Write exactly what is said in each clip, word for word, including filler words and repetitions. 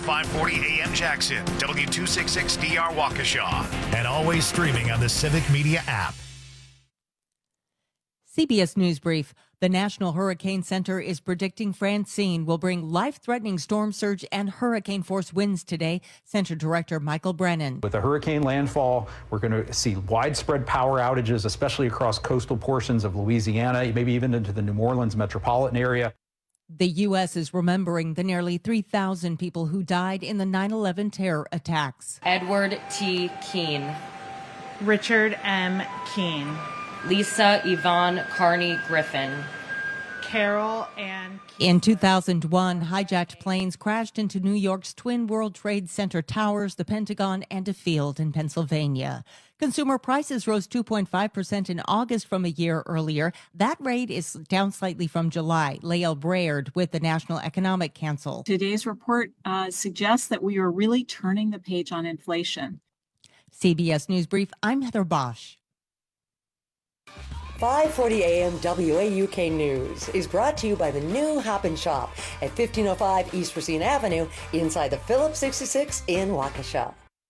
five forty A M Jackson, W two sixty-six D R Waukesha, and always streaming on the Civic Media app. C B S News Brief. The National Hurricane Center is predicting Francine will bring life-threatening storm surge and hurricane-force winds today. Center Director Michael Brennan. With the hurricane landfall, we're going to see widespread power outages, especially across coastal portions of Louisiana, maybe even into the New Orleans metropolitan area. The U S is remembering the nearly three thousand people who died in the nine eleven terror attacks. Edward T. Keene. Richard M. Keene. Lisa Yvonne Carney Griffin. Carol Ann Keene. In two thousand one, hijacked planes crashed into New York's Twin World Trade Center towers, the Pentagon, and a field in Pennsylvania. Consumer prices rose two point five percent in August from a year earlier. That rate is down slightly from July. Lael Braillard with the National Economic Council. Today's report uh, suggests that we are really turning the page on inflation. C B S News Brief, I'm Heather Bosch. five forty A M W A U K News is brought to you by the new Hop and Shop at fifteen oh five East Racine Avenue inside the Phillips sixty-six in Waukesha.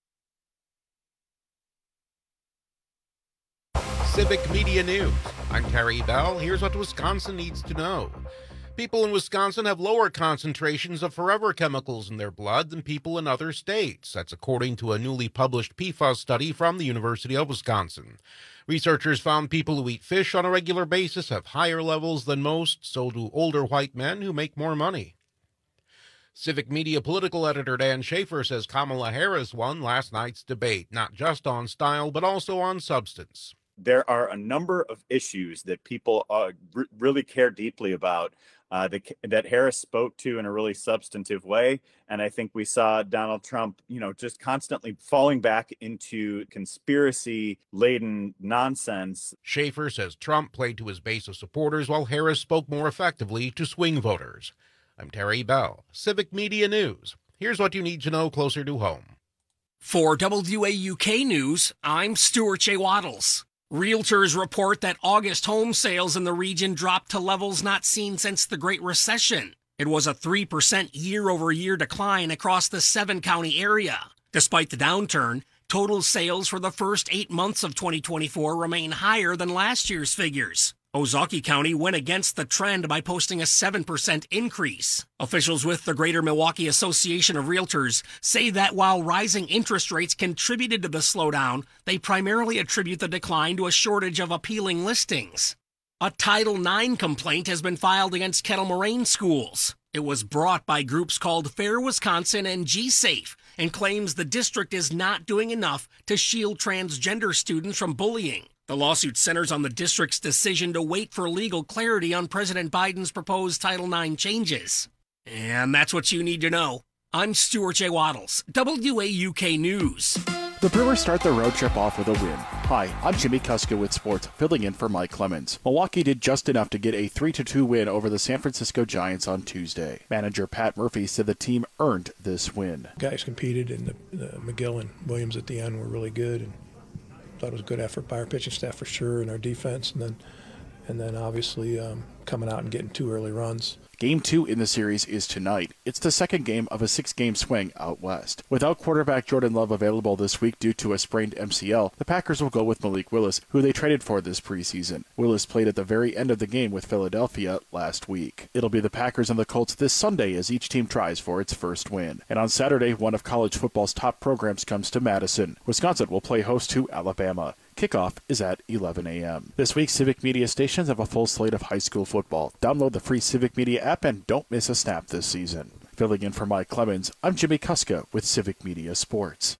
Civic Media News. I'm Terry Bell. Here's what Wisconsin needs to know. People in Wisconsin have lower concentrations of forever chemicals in their blood than people in other states. That's according to a newly published P FAS study from the University of Wisconsin. Researchers found people who eat fish on a regular basis have higher levels than most, so do older white men who make more money. Civic Media political editor Dan Schaefer says Kamala Harris won last night's debate, not just on style, but also on substance. There are a number of issues that people uh, r- really care deeply about uh, that, that Harris spoke to in a really substantive way. And I think we saw Donald Trump, you know, just constantly falling back into conspiracy-laden nonsense. Schaefer says Trump played to his base of supporters while Harris spoke more effectively to swing voters. I'm Terry Bell, Civic Media News. Here's what you need to know closer to home. For W A U K News, I'm Stuart J. Waddles. Realtors report that August home sales in the region dropped to levels not seen since the Great Recession. It was a three percent year-over-year decline across the seven-county area. Despite the downturn, total sales for the first eight months of twenty twenty-four remain higher than last year's figures. Ozaukee County went against the trend by posting a seven percent increase. Officials with the Greater Milwaukee Association of Realtors say that while rising interest rates contributed to the slowdown, they primarily attribute the decline to a shortage of appealing listings. A Title nine complaint has been filed against Kettle Moraine schools. It was brought by groups called Fair Wisconsin and G-Safe and claims the district is not doing enough to shield transgender students from bullying. The lawsuit centers on the district's decision to wait for legal clarity on President Biden's proposed Title nine changes. And that's what you need to know. I'm Stuart J. Waddles, W A U K News. The Brewers start their road trip off with a win. Hi, I'm Jimmy Kuska with sports, filling in for Mike Clemens. Milwaukee did just enough to get a three to two win over the San Francisco Giants on Tuesday. Manager Pat Murphy said the team earned this win. Guys competed, and the, the McGill and Williams at the end were really good, and thought it was a good effort by our pitching staff for sure, and our defense, and then and then obviously um, coming out and getting two early runs. Game two in the series is tonight. It's the second game of a six-game swing out west. Without quarterback Jordan Love available this week due to a sprained M C L, the Packers will go with Malik Willis, who they traded for this preseason. Willis played at the very end of the game with Philadelphia last week. It'll be the Packers and the Colts this Sunday as each team tries for its first win. And on Saturday, one of college football's top programs comes to Madison. Wisconsin will play host to Alabama. Kickoff is at eleven a.m. This week, Civic Media stations have a full slate of high school football. Download the free Civic Media app and don't miss a snap this season. Filling in for Mike Clemens, I'm Jimmy Kuska with Civic Media Sports.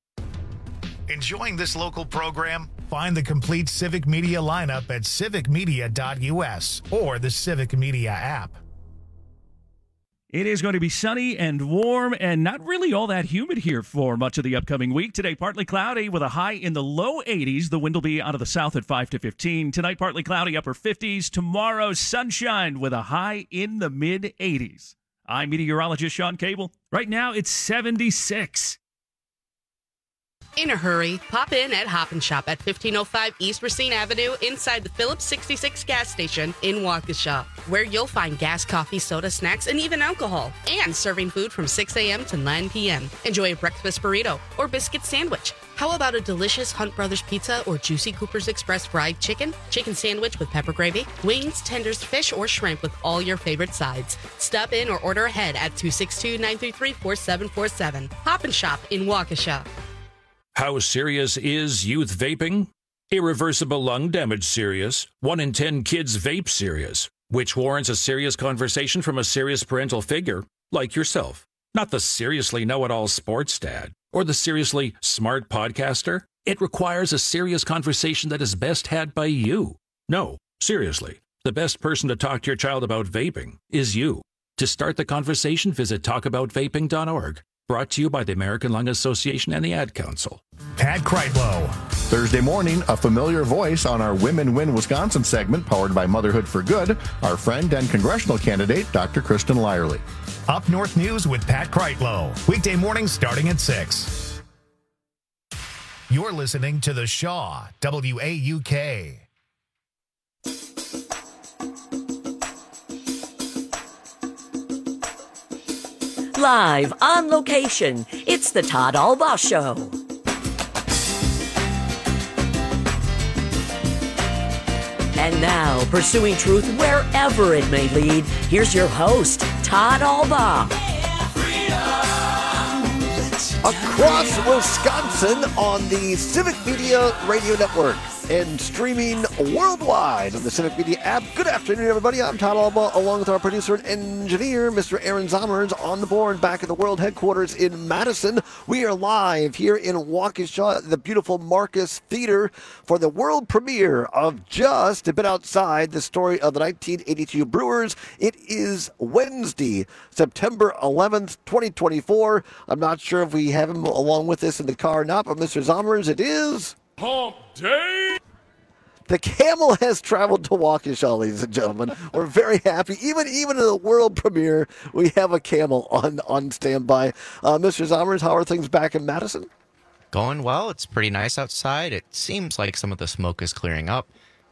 Enjoying this local program? Find the complete Civic Media lineup at civic media dot u s or the Civic Media app. It is going to be sunny and warm and not really all that humid here for much of the upcoming week. Today, partly cloudy with a high in the low eighties. The wind will be out of the south at five to fifteen. Tonight, partly cloudy, upper fifties. Tomorrow, sunshine with a high in the mid eighties. I'm meteorologist Sean Cable. Right now, it's seventy-six. In a hurry, pop in at Hop and Shop at fifteen oh five East Racine Avenue inside the Phillips sixty-six gas station in Waukesha, where you'll find gas, coffee, soda, snacks, and even alcohol. And serving food from six a.m. to nine p.m. Enjoy a breakfast burrito or biscuit sandwich. How about a delicious Hunt Brothers pizza or juicy Cooper's Express fried chicken, chicken sandwich with pepper gravy, wings, tenders, fish, or shrimp with all your favorite sides? Stop in or order ahead at two six two, nine three three, four seven four seven. Hop and Shop in Waukesha. How serious is youth vaping? Irreversible lung damage serious. One in ten kids vape serious, which warrants a serious conversation from a serious parental figure like yourself. Not the seriously know-it-all sports dad or the seriously smart podcaster. It requires a serious conversation that is best had by you. No, seriously, the best person to talk to your child about vaping is you. To start the conversation, visit talk about vaping dot org. Brought to you by the American Lung Association and the Ad Council. Pat Kreitlow. Thursday morning, a familiar voice on our Women Win Wisconsin segment powered by Motherhood for Good, our friend and congressional candidate, Doctor Kristen Lyerly. Up North News with Pat Kreitlow. Weekday mornings starting at six. You're listening to The Shaw, W A U K. Live on location, it's the Todd Albaugh Show. And now, pursuing truth wherever it may lead, here's your host, Todd Albaugh. Across Wisconsin on the Civic Media Radio Network and streaming worldwide on the Civic Media app. Good afternoon, everybody. I'm Todd Albaugh, along with our producer and engineer, Mister Aaron Zommers, on the board back at the world headquarters in Madison. We are live here in Waukesha, the beautiful Marcus Theater, for the world premiere of just a bit outside the story of the nineteen eighty-two Brewers. It is Wednesday, September eleventh, twenty twenty-four. I'm not sure if we have him along with us in the car or not, but Mister Zommers, it is Hump Day. The camel has traveled to Waukesha, ladies and gentlemen. We're very happy. Even even in the world premiere, we have a camel on, on standby. Uh, Mister Zommers, how are things back in Madison? Going well. It's pretty nice outside. It seems like some of the smoke is clearing up.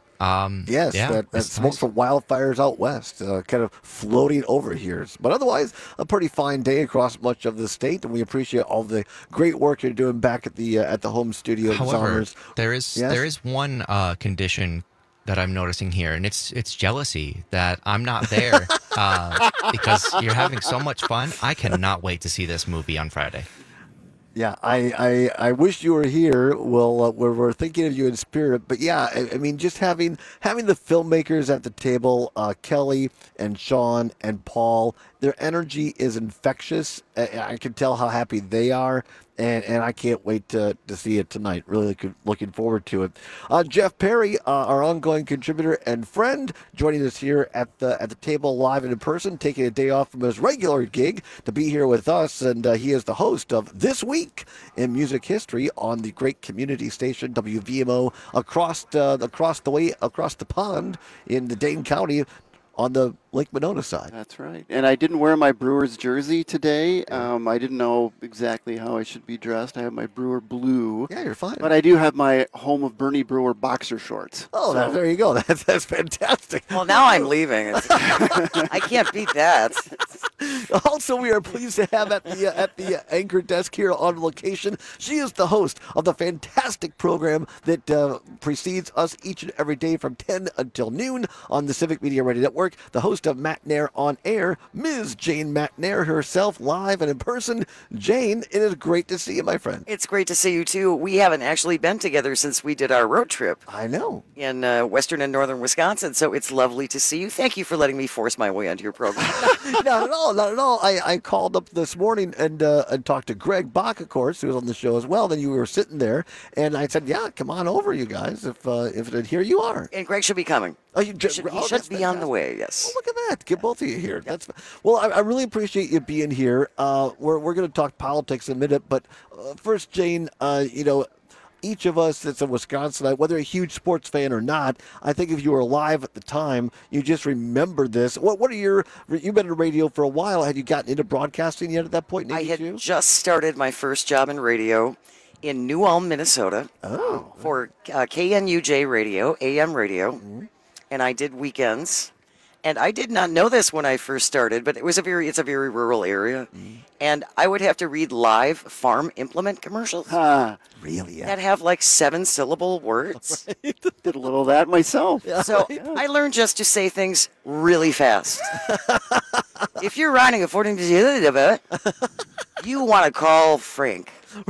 Um, yes, yeah, that, that smoke nice. from wildfires out west uh, kind of floating over here. But otherwise, a pretty fine day across much of the state, and we appreciate all the great work you're doing back at the uh, at the home studio. However, Zommers. there is yes? there is one uh, condition that I'm noticing here, and it's it's jealousy that I'm not there uh, because you're having so much fun. I cannot wait to see this movie on Friday. Yeah, I, I, I wish you were here. Well, uh, we're, we're thinking of you in spirit. But yeah, I, I mean, just having having the filmmakers at the table, uh, Kelly and Sean and Paul, their energy is infectious. I, I can tell how happy they are. And and I can't wait to, to see it tonight. Really looking, looking forward to it. Uh, Jeff Perry, uh, our ongoing contributor and friend, joining us here at the at the table live and in person, taking a day off from his regular gig to be here with us. And uh, he is the host of This Week in Music History on the great community station W V M O across uh, across the way across the pond in the Dane County on the Lake Monona side. That's right. And I didn't wear my Brewers jersey today. Um, I didn't know exactly how I should be dressed. I have my Brewer blue. Yeah, you're fine. But I do have my Home of Bernie Brewer boxer shorts. Oh, so. there you go. That's that's fantastic. Well, now I'm leaving. I can't beat that. Also, we are pleased to have at the uh, at the uh, anchor desk here on location. She is the host of the fantastic program that uh, precedes us each and every day from ten until noon on the Civic Media Radio Network. The host of Matt Nair on Air, Miz Jane Matt Nair herself, live and in person. Jane, it is great to see you, my friend. It's great to see you, too. We haven't actually been together since we did our road trip. I know. In uh, western and northern Wisconsin, so it's lovely to see you. Thank you for letting me force my way onto your program. Not at all, not at all. I, I called up this morning and uh, and talked to Greg Bach, of course, who was on the show as well. Then you were sitting there, and I said, yeah, come on over, you guys, if, uh, if here you are. And Greg should be coming. Oh, you he should, he oh, should be on the way, yes. Oh, look at that. Get both of you here. That's Well, I, I really appreciate you being here. Uh, we're we're going to talk politics in a minute, but uh, first, Jane, uh, you know, each of us that's a Wisconsinite, whether a huge sports fan or not, I think if you were alive at the time, you just remember this. What What are your, you've been in radio for a while. Had you gotten into broadcasting yet at that point? I had you? just started my first job in radio. in New Ulm, Minnesota. Oh. For uh, K N U J radio, A M radio. Mm-hmm. And I did weekends. And I did not know this when I first started, but it was a very it's a very rural area. Mm. And I would have to read live farm implement commercials. Huh. Really? Yeah. That have like seven syllable words. Right. Did a little of that myself. So I learned just to say things really fast. If you're riding according to the you want to call Frank.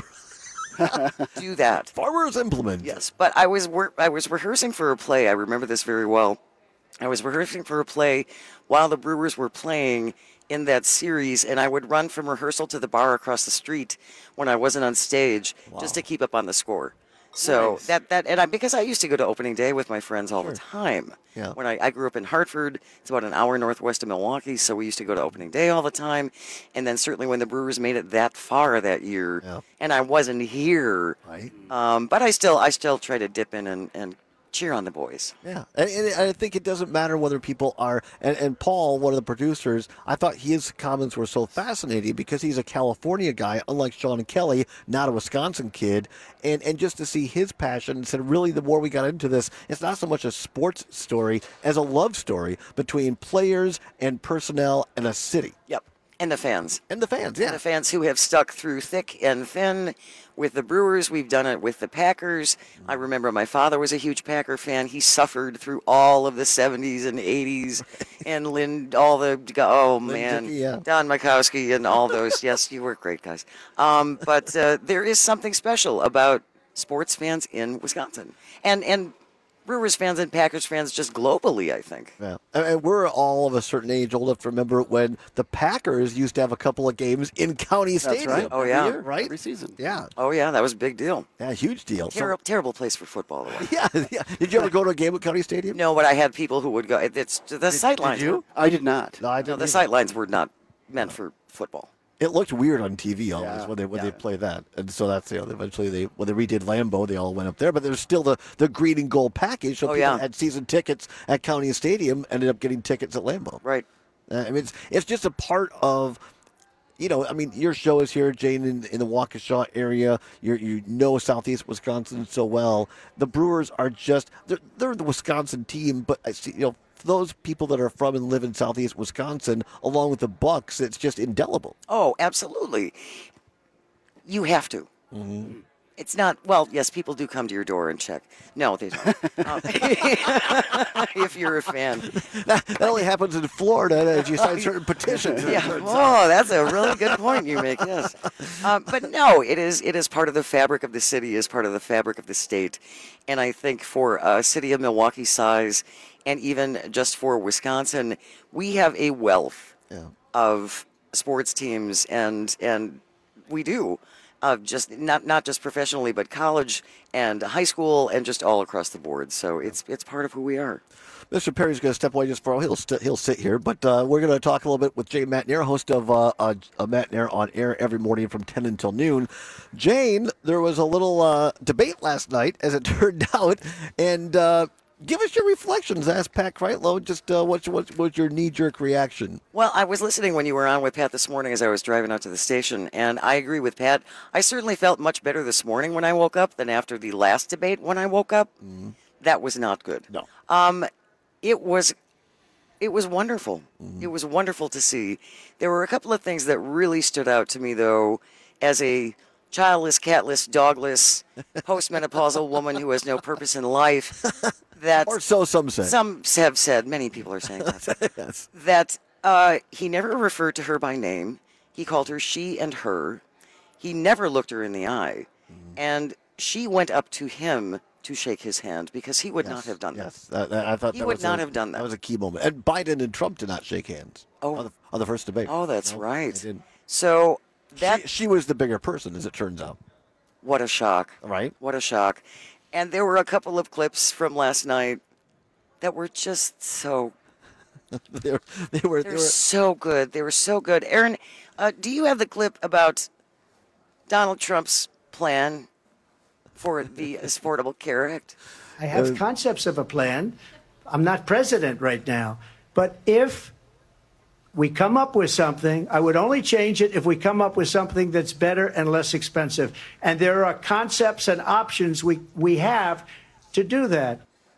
Do that. Farmer's implement. Yes, but I was wor- I was rehearsing for a play. I remember this very well. I was rehearsing for a play while the Brewers were playing in that series, and I would run from rehearsal to the bar across the street when I wasn't on stage wow. just to keep up on the score. So nice. that that and I, because I used to go to opening day with my friends all sure. the time. Yeah. When I, I grew up in Hartford, it's about an hour northwest of Milwaukee, so we used to go to opening day all the time. And then certainly when the Brewers made it that far that year, yeah. and I wasn't here, right. um, but I still I still try to dip in and, and cheer on the boys. Yeah, and, and I think it doesn't matter whether people are, and, and Paul, one of the producers, I thought his comments were so fascinating because he's a California guy, unlike Sean Kelly, not a Wisconsin kid, and, and just to see his passion, and said really the more we got into this, it's not so much a sports story as a love story between players and personnel and a city. Yep, and the fans. And the fans, yeah. And the fans who have stuck through thick and thin. With the Brewers, we've done it with the Packers. I remember my father was a huge Packer fan. He suffered through all of the seventies and eighties and Lynn, all the, oh man, yeah. Don Mikowski and all those. Yes, you were great guys. Um, but uh, there is something special about sports fans in Wisconsin. And, and Brewers fans and Packers fans just globally, I think. Yeah. And we're all of a certain age old enough to remember when the Packers used to have a couple of games in County Stadium. That's right. Oh, yeah. Year, right? Every season. Yeah. Oh, yeah, that was a big deal. Yeah, huge deal. Ter- so, terrible place for football, though. Yeah, yeah. Did you ever go to a game at County Stadium? No, but I had people who would go. It's the sight lines. Did you? I did not. No, I No, didn't the either. sight lines were not meant for football. It looked weird on T V always Yeah, when they when yeah. they play that, and so that's you know eventually they when they redid Lambeau they all went up there, but there's still the, the green and gold package. So Oh, people yeah. had season tickets at County Stadium ended up getting tickets at Lambeau. Right. Uh, I mean it's it's just a part of. You know, I mean, your show is here, Jane, in, in the Waukesha area. You you know Southeast Wisconsin so well. The Brewers are just they're, they're the Wisconsin team, but I see you know those people that are from and live in Southeast Wisconsin, along with the Bucks, it's just indelible. Oh, absolutely. You have to. Mm-hmm. It's not, well, yes, people do come to your door and check. No, they don't. um, if you're a fan. That, that only happens in Florida as you sign certain petitions. Yeah. Oh, that's a really good point you make, yes. Um, but no, it is it is part of the fabric of the city, is part of the fabric of the state. And I think for a city of Milwaukee size, and even just for Wisconsin, we have a wealth yeah. of sports teams, and and we do. Uh, just not not just professionally, but college and high school, and just all across the board. So it's it's part of who we are. Mister Perry's going to step away just for a while. He'll st- he'll sit here, but uh, we're going to talk a little bit with Jane Matnair, host of uh, a, a Matnair on air every morning from ten until noon. Jane, there was a little uh, debate last night, as it turned out, and uh, give us your reflections. Ask Pat Kreitlow just uh, what what was your knee-jerk reaction? Well, I was listening when you were on with Pat this morning as I was driving out to the station, and I agree with Pat. I certainly felt much better this morning when I woke up than after the last debate when I woke up. Mm-hmm. That was not good. No. Um, it was, it was wonderful. Mm-hmm. It was wonderful to see. There were a couple of things that really stood out to me, though, as a childless, catless, dogless, postmenopausal woman who has no purpose in life. That or so some say. Some have said. Many people are saying that. Yes. That uh, he never referred to her by name. He called her she and her. He never looked her in the eye, Mm-hmm. and she went up to him to shake his hand because he would Yes, not have done yes. that. Yes, I thought He that would was not a, have done that. That was a key moment. And Biden and Trump did not shake hands. Oh. on the, on the first debate. Oh, that's No, right. they didn't. So that She, she was the bigger person, as it turns out. what a shock! Right? What a shock! And there were a couple of clips from last night that were just so. they were. They were. They're They were so good. They were so good. Aaron, uh, do you have the clip about Donald Trump's plan for the Affordable Care Act? I have concepts of a plan. I'm not president right now. But if we come up with something. I would only change it if we come up with something that's better and less expensive. And there are concepts and options we, we have to do that.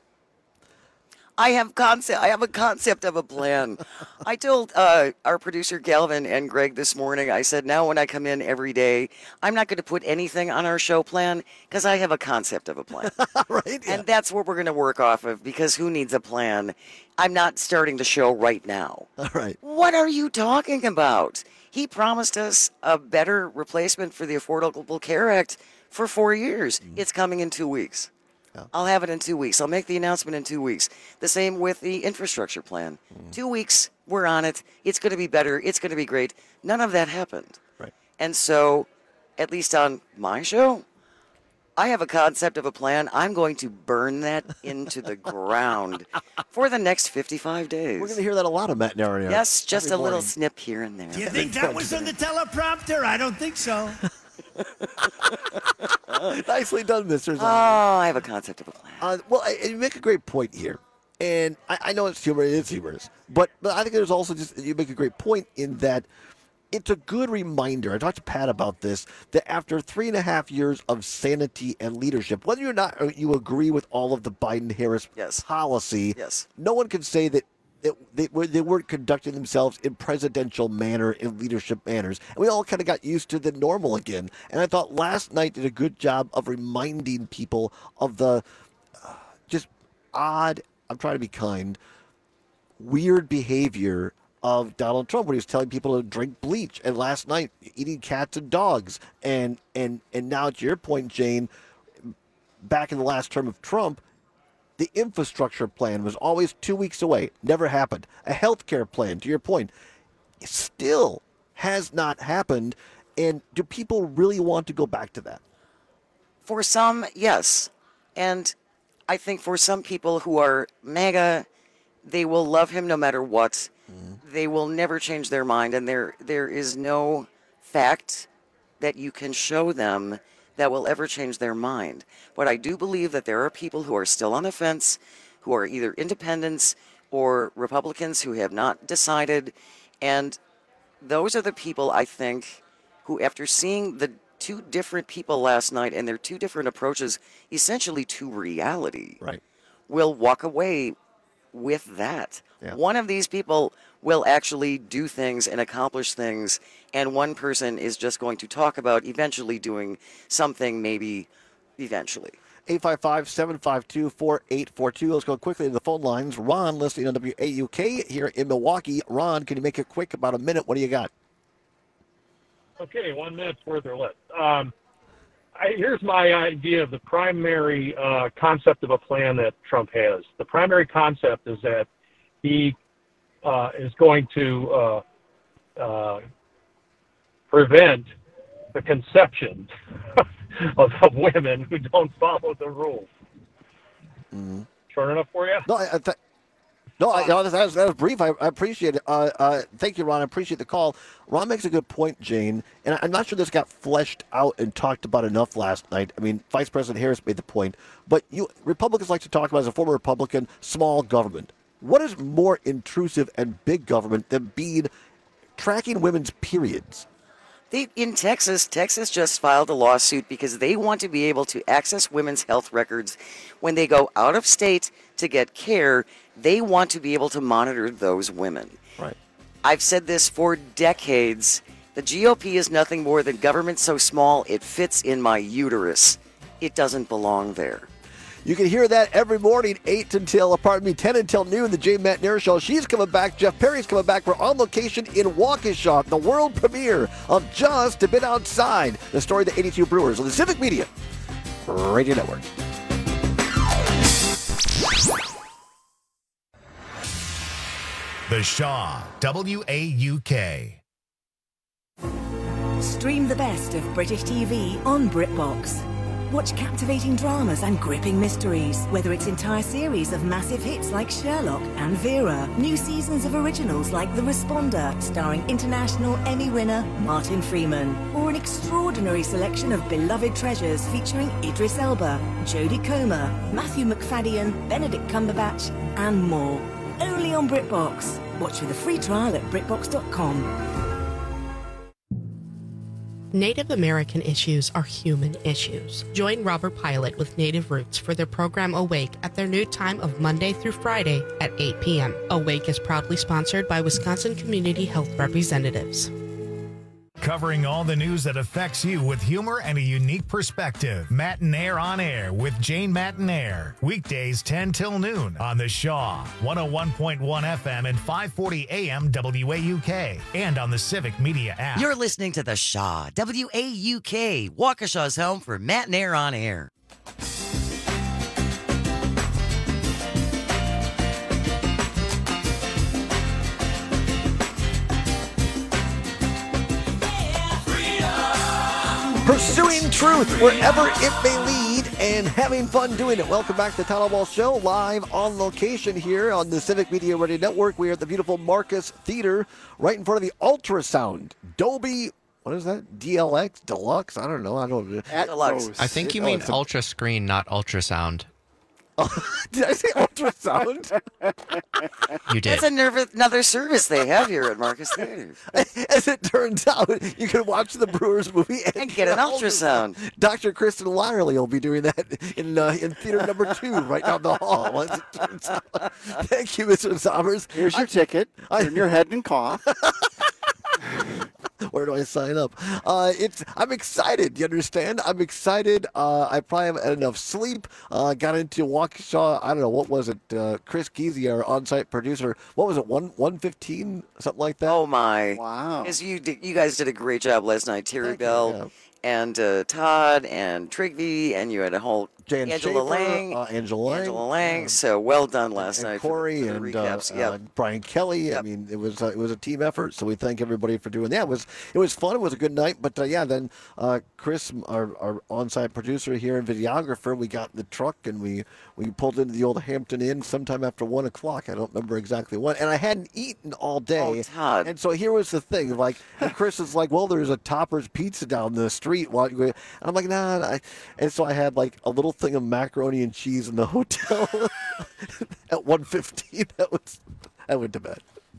I have concept. I have a concept of a plan. I told uh, our producer Galvin and Greg this morning, I said, now when I come in every day, I'm not going to put anything on our show plan because I have a concept of a plan. Right? Yeah. And that's what we're going to work off of, because who needs a plan? I'm not starting the show right now. All right. What are you talking about? He promised us a better replacement for the Affordable Care Act for four years. Mm. It's coming in two weeks. I'll have it in two weeks. I'll make the announcement in two weeks. The same with the infrastructure plan. Mm. Two weeks, we're on it. It's going to be better. It's going to be great. None of that happened. Right. And so, at least on my show, I have a concept of a plan. I'm going to burn that into the ground for the next fifty-five days. We're going to hear that a lot of Matt Narrow. Yes, just a morning. little snip here and there. Do you think that was on the teleprompter? I don't think so. Nicely done, Mister Oh, I have a concept of a plan. Uh, well, I, you make a great point here, and I, I know it's humorous. It's humorous, but but I think there's also just you make a great point in that it's a good reminder. I talked to Pat about this, that after three and a half years of sanity and leadership, whether or not you agree with all of the Biden-Harris yes. policy, yes. no one can say that It, they, they weren't conducting themselves in presidential manner, in leadership manners. And we all kind of got used to the normal again. And I thought last night did a good job of reminding people of the uh, just odd, I'm trying to be kind, weird behavior of Donald Trump when he was telling people to drink bleach. And last night, eating cats and dogs. And, and, and now to your point, Jane, back in the last term of Trump, the infrastructure plan was always two weeks away. Never happened. A health care plan, to your point, still has not happened. And do people really want to go back to that? For some, yes. And I think for some people who are MAGA, they will love him no matter what. Mm-hmm. They will never change their mind. And there, there is no fact that you can show them that will ever change their mind. But I do believe that there are people who are still on the fence, who are either independents or Republicans who have not decided. And those are the people, I think, who, after seeing the two different people last night and their two different approaches, essentially to reality, right, will walk away with that. Yeah. One of these people will actually do things and accomplish things, and one person is just going to talk about eventually doing something, maybe eventually. eight five five, seven five two, four eight four two. Let's go quickly to the phone lines. Ron, listening on W A U K here in Milwaukee. Ron, can you make it quick? About a minute. What do you got? Okay, one minute's worth or less. Um, I, here's my idea of the primary uh, concept of a plan that Trump has. The primary concept is that he uh, is going to uh, uh, prevent the conception of, of women who don't follow the rules. Mm-hmm. Short enough for you? No, I, I th- no, I, no that, was, that was brief. I, I appreciate it. Uh, uh, thank you, Ron. I appreciate the call. Ron makes a good point, Jane, and I'm not sure this got fleshed out and talked about enough last night. I mean, Vice President Harris made the point, but you Republicans like to talk about, as a former Republican, small government. What is more intrusive and big government than being tracking women's periods? They, in Texas, Texas just filed a lawsuit because they want to be able to access women's health records when they go out of state to get care. They want to be able to monitor those women. Right. I've said this for decades. The G O P is nothing more than government so small it fits in my uterus. It doesn't belong there. You can hear that every morning, eight until, pardon me, ten until noon, the Jay Matt Show. She's coming back. Jeff Perry's coming back. We're on location in Waukesha, the world premiere of Just a Bit Outside, the story of the eighty-two Brewers on the Civic Media Radio Network. The Shaw, W A U K. Stream the best of British T V on BritBox. Watch captivating dramas and gripping mysteries, whether it's entire series of massive hits like Sherlock and Vera, new seasons of originals like The Responder, starring international Emmy winner Martin Freeman, or an extraordinary selection of beloved treasures featuring Idris Elba, Jodie Comer, Matthew McFadden, Benedict Cumberbatch, and more. Only on BritBox. Watch with a free trial at BritBox dot com. Native American issues are human issues. Join Robert Pilot with Native Roots for their program Awake at their new time of Monday through Friday at eight p.m. Awake is proudly sponsored by Wisconsin Community Health Representatives. Covering all the news that affects you with humor and a unique perspective. Matinaire on Air with Jane Matinaire. Weekdays ten till noon on the Shaw, one oh one point one F M and five forty A M W A U K, and on the Civic Media app. You're listening to The Shaw, W A U K, Waukesha's home for Matinaire on Air. Pursuing truth wherever it may lead and having fun doing it. Welcome back to the Town Hall Show, live on location here on the Civic Media Radio Network. We are at the beautiful Marcus Theater, right in front of the Ultrasound. Dolby, what is that? D L X? Deluxe? I don't know. I don't know. Deluxe. I think you Oh, mean it's a- ultra screen, not ultrasound. Did I say ultrasound? You did. That's a nerv- another service they have here at Marcus Theater. As it turns out, you can watch the Brewers movie and, And get an ultrasound. Doctor Kristen Lyerly will be doing that in uh, in theater number two right down the hall. As it turns out. Thank you, Mister Sommers. Here's your I- ticket. I- Turn your head and cough. Where do I sign up? Uh, it's. I'm excited. You understand? I'm excited. Uh, I probably haven't had enough sleep. Uh, got into Waukesha. I don't know what was it. Uh, Chris Geezy, our on-site producer. What was it? One one fifteen, something like that. Oh my! Wow. Because you did, you guys did a great job last night, Terry Thank you, Bell yeah. and uh, Todd and Trigby, and you had a whole Jan Angela Schaefer, Lang, uh, Angela Lang, Angela Lang. So well done last and night. Corey for the, for the and recaps. uh, Yep. uh, Brian Kelly. I mean, it was uh, it was a team effort. So we thank everybody for doing that. It was it was fun. It was a good night. But uh, yeah, then uh, Chris, our, our on-site producer here and videographer, we got in the truck and we we pulled into the old Hampton Inn sometime after one o'clock. I don't remember exactly when. And I hadn't eaten all day. Oh, Todd. And so here was the thing. Like, and Chris is like, well, there's a Topper's Pizza down the street. While you, and I'm like, nah. nah. And so I had like a little thing of macaroni and cheese in the hotel at one fifteen. That was, I went to bed.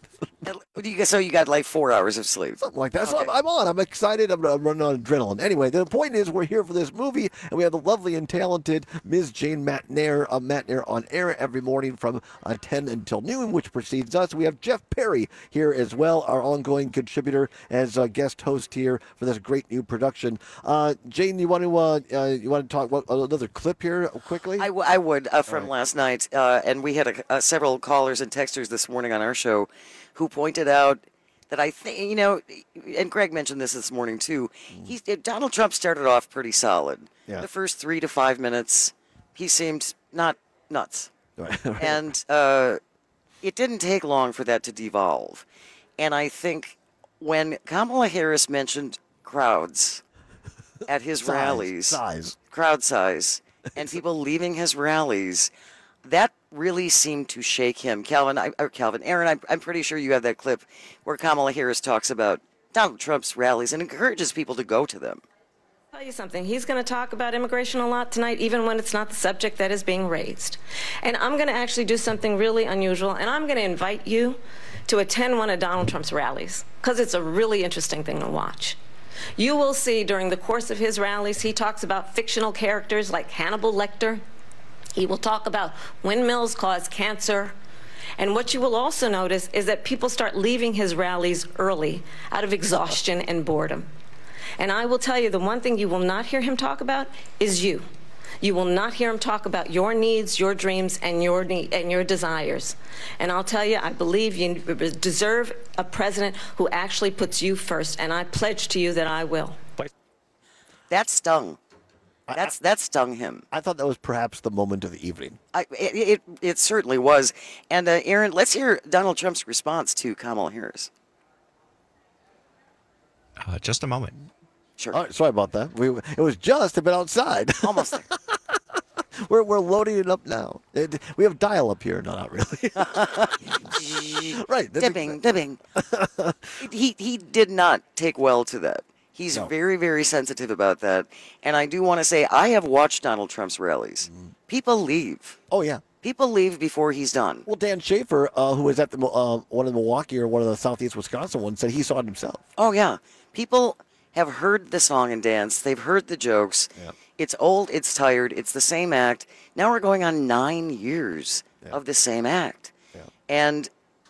You guys- So you got like four hours of sleep. Something like that. So I'm, I'm on. I'm excited. I'm, I'm running on adrenaline. Anyway, the point is we're here for this movie, and we have the lovely and talented Miz Jane Matinaire, uh, Matinaire on air every morning from uh, ten until noon, which precedes us. We have Jeff Perry here as well, our ongoing contributor as a guest host here for this great new production. Uh, Jane, you want to uh, uh, you want to talk what, another clip here quickly? I, w- I would uh, from last night, uh, and we had a, uh, several callers and texters this morning on our show who pointed out that I think, you know, and Greg mentioned this this morning too. He, Donald Trump started off pretty solid. Yeah. The first three to five minutes, he seemed not nuts. Right. And uh, it didn't take long for that to devolve. And I think when Kamala Harris mentioned crowds at his Size, rallies, size. crowd size, and people leaving his rallies, that really seemed to shake him. Calvin, I, or Calvin, Aaron, I'm, I'm pretty sure you have that clip where Kamala Harris talks about Donald Trump's rallies and encourages people to go to them. I'll tell you something. He's going to talk about immigration a lot tonight, even when it's not the subject that is being raised. And I'm going to actually do something really unusual, and I'm going to invite you to attend one of Donald Trump's rallies, because it's a really interesting thing to watch. You will see during the course of his rallies, he talks about fictional characters like Hannibal Lecter. He will talk about windmills cause cancer. And what you will also notice is that people start leaving his rallies early out of exhaustion and boredom. And I will tell you, the one thing you will not hear him talk about is you. You will not hear him talk about your needs, your dreams, and your need, and your desires. And I'll tell you, I believe you deserve a president who actually puts you first, and I pledge to you that I will. That stung. That's that stung him. I thought that was perhaps the moment of the evening. I, it, it it certainly was. And uh, Aaron, let's hear Donald Trump's response to Kamala Harris. Uh, just a moment. Sure. All right, sorry about that. We it was just a bit outside. Almost there. we're we're loading it up now. It, we have dial up here. No, not really. Right. that's Dipping, dipping. he he did not take well to that. He's No. very, very sensitive about that. And I do want to say, I have watched Donald Trump's rallies. People leave. Oh, yeah. People leave before he's done. Well, Dan Schaefer, uh, who was at the uh, one of the Milwaukee or one of the Southeast Wisconsin ones, said he saw it himself. Oh, yeah. People have heard the song and dance. They've heard the jokes. Yeah. It's old. It's tired. It's the same act. Now we're going on nine years Yeah. of the same act. Yeah. And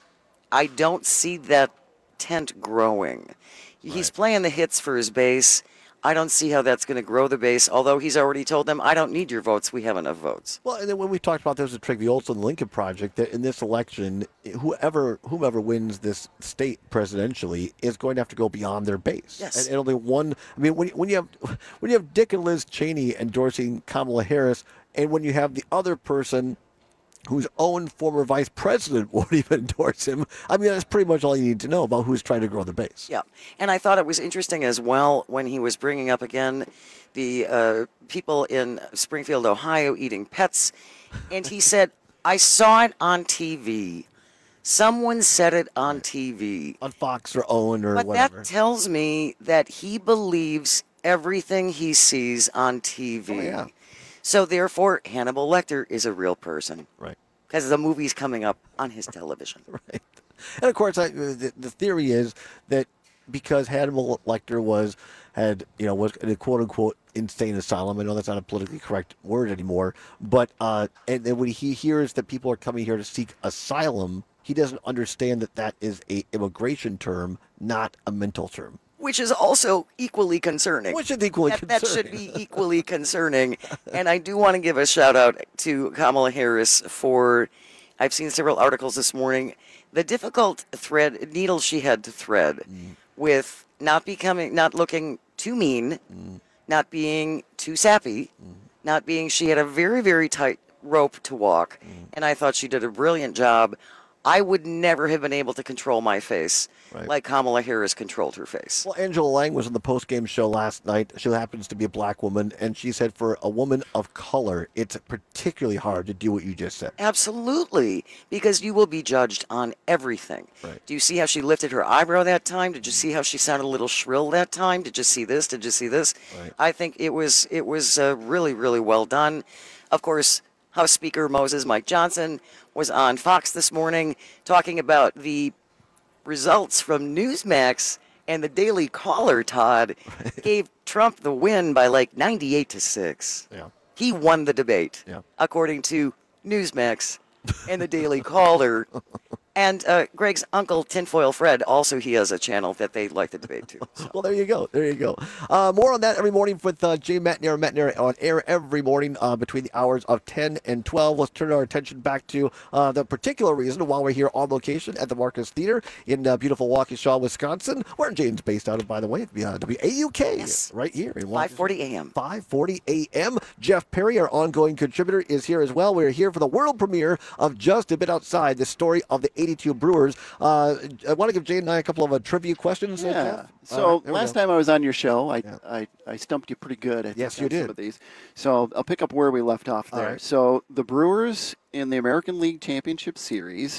I don't see that tent growing. He's playing the hits for his base. I don't see how that's going to grow the base, although he's already told them, I don't need your votes. We have enough votes. Well, and then when we talked about this with Trygve Olsen, the Lincoln Project, that in this election, whoever whomever wins this state presidentially is going to have to go beyond their base. Yes. And, and only one. I mean, when, when you have when you have Dick and Liz Cheney endorsing Kamala Harris, and when you have the other person whose own former vice president won't even endorse him, I mean, that's pretty much all you need to know about who's trying to grow the base. Yeah. And I thought it was interesting as well when he was bringing up again the uh, people in Springfield, Ohio eating pets. And he said, I saw it on T V. Someone said it on T V. On Fox or Owen or but whatever. That tells me that he believes everything he sees on T V. Oh, yeah. So therefore, Hannibal Lecter is a real person. Right. Because the movie's coming up on his television. Right. And of course, I, the, the theory is that because Hannibal Lecter was had you know was in a quote unquote insane asylum. I know that's not a politically correct word anymore, but uh, and then when he hears that people are coming here to seek asylum, he doesn't understand that that is a immigration term, not a mental term. Which is also equally concerning. Which is equally that, concerning. That should be equally concerning. And I do want to give a shout out to Kamala Harris for, I've seen several articles this morning, the difficult thread, needle she had to thread mm. with not becoming, not looking too mean, mm. not being too sappy, mm. not being, she had a very, very tight rope to walk. Mm. And I thought she did a brilliant job. I would never have been able to control my face right. like Kamala Harris controlled her face. Well, Angela Lang was on the post-game show last night. She happens to be a black woman, and she said for a woman of color, it's particularly hard to do what you just said. Absolutely, because you will be judged on everything. Right. Do you see how she lifted her eyebrow that time? Did you see how she sounded a little shrill that time? Did you see this? Did you see this? Right. I think it was it was uh, really, really well done. Of course, House Speaker Moses Mike Johnson was on Fox this morning talking about the results from Newsmax, and the Daily Caller, Todd, gave Trump the win by like ninety-eight to six. Yeah. He won the debate, yeah. according to Newsmax and the Daily Caller. And uh, Greg's uncle, Tinfoil Fred, also he has a channel that they like the debate too. So. Well, there you go. There you go. Uh, more on that every morning with uh, Jay McNair. McNair on air every morning uh, between the hours of ten and twelve. Let's turn our attention back to uh, the particular reason why we're here on location at the Marcus Theater in uh, beautiful Waukesha, Wisconsin, where Jane's based out of, by the way, uh, W A U K, yes. right here. in five forty a.m. five forty a.m. Jeff Perry, our ongoing contributor, is here as well. We're here for the world premiere of Just a Bit Outside, the story of the eighty-two Brewers. Uh, I want to give Jane and I a couple of uh, trivia questions. Yeah. Uh, so right, last time I was on your show, I, yeah. I, I stumped you pretty good. I think, yes, you on did. Some of these. So I'll pick up where we left off there. Right. So the Brewers in the American League Championship Series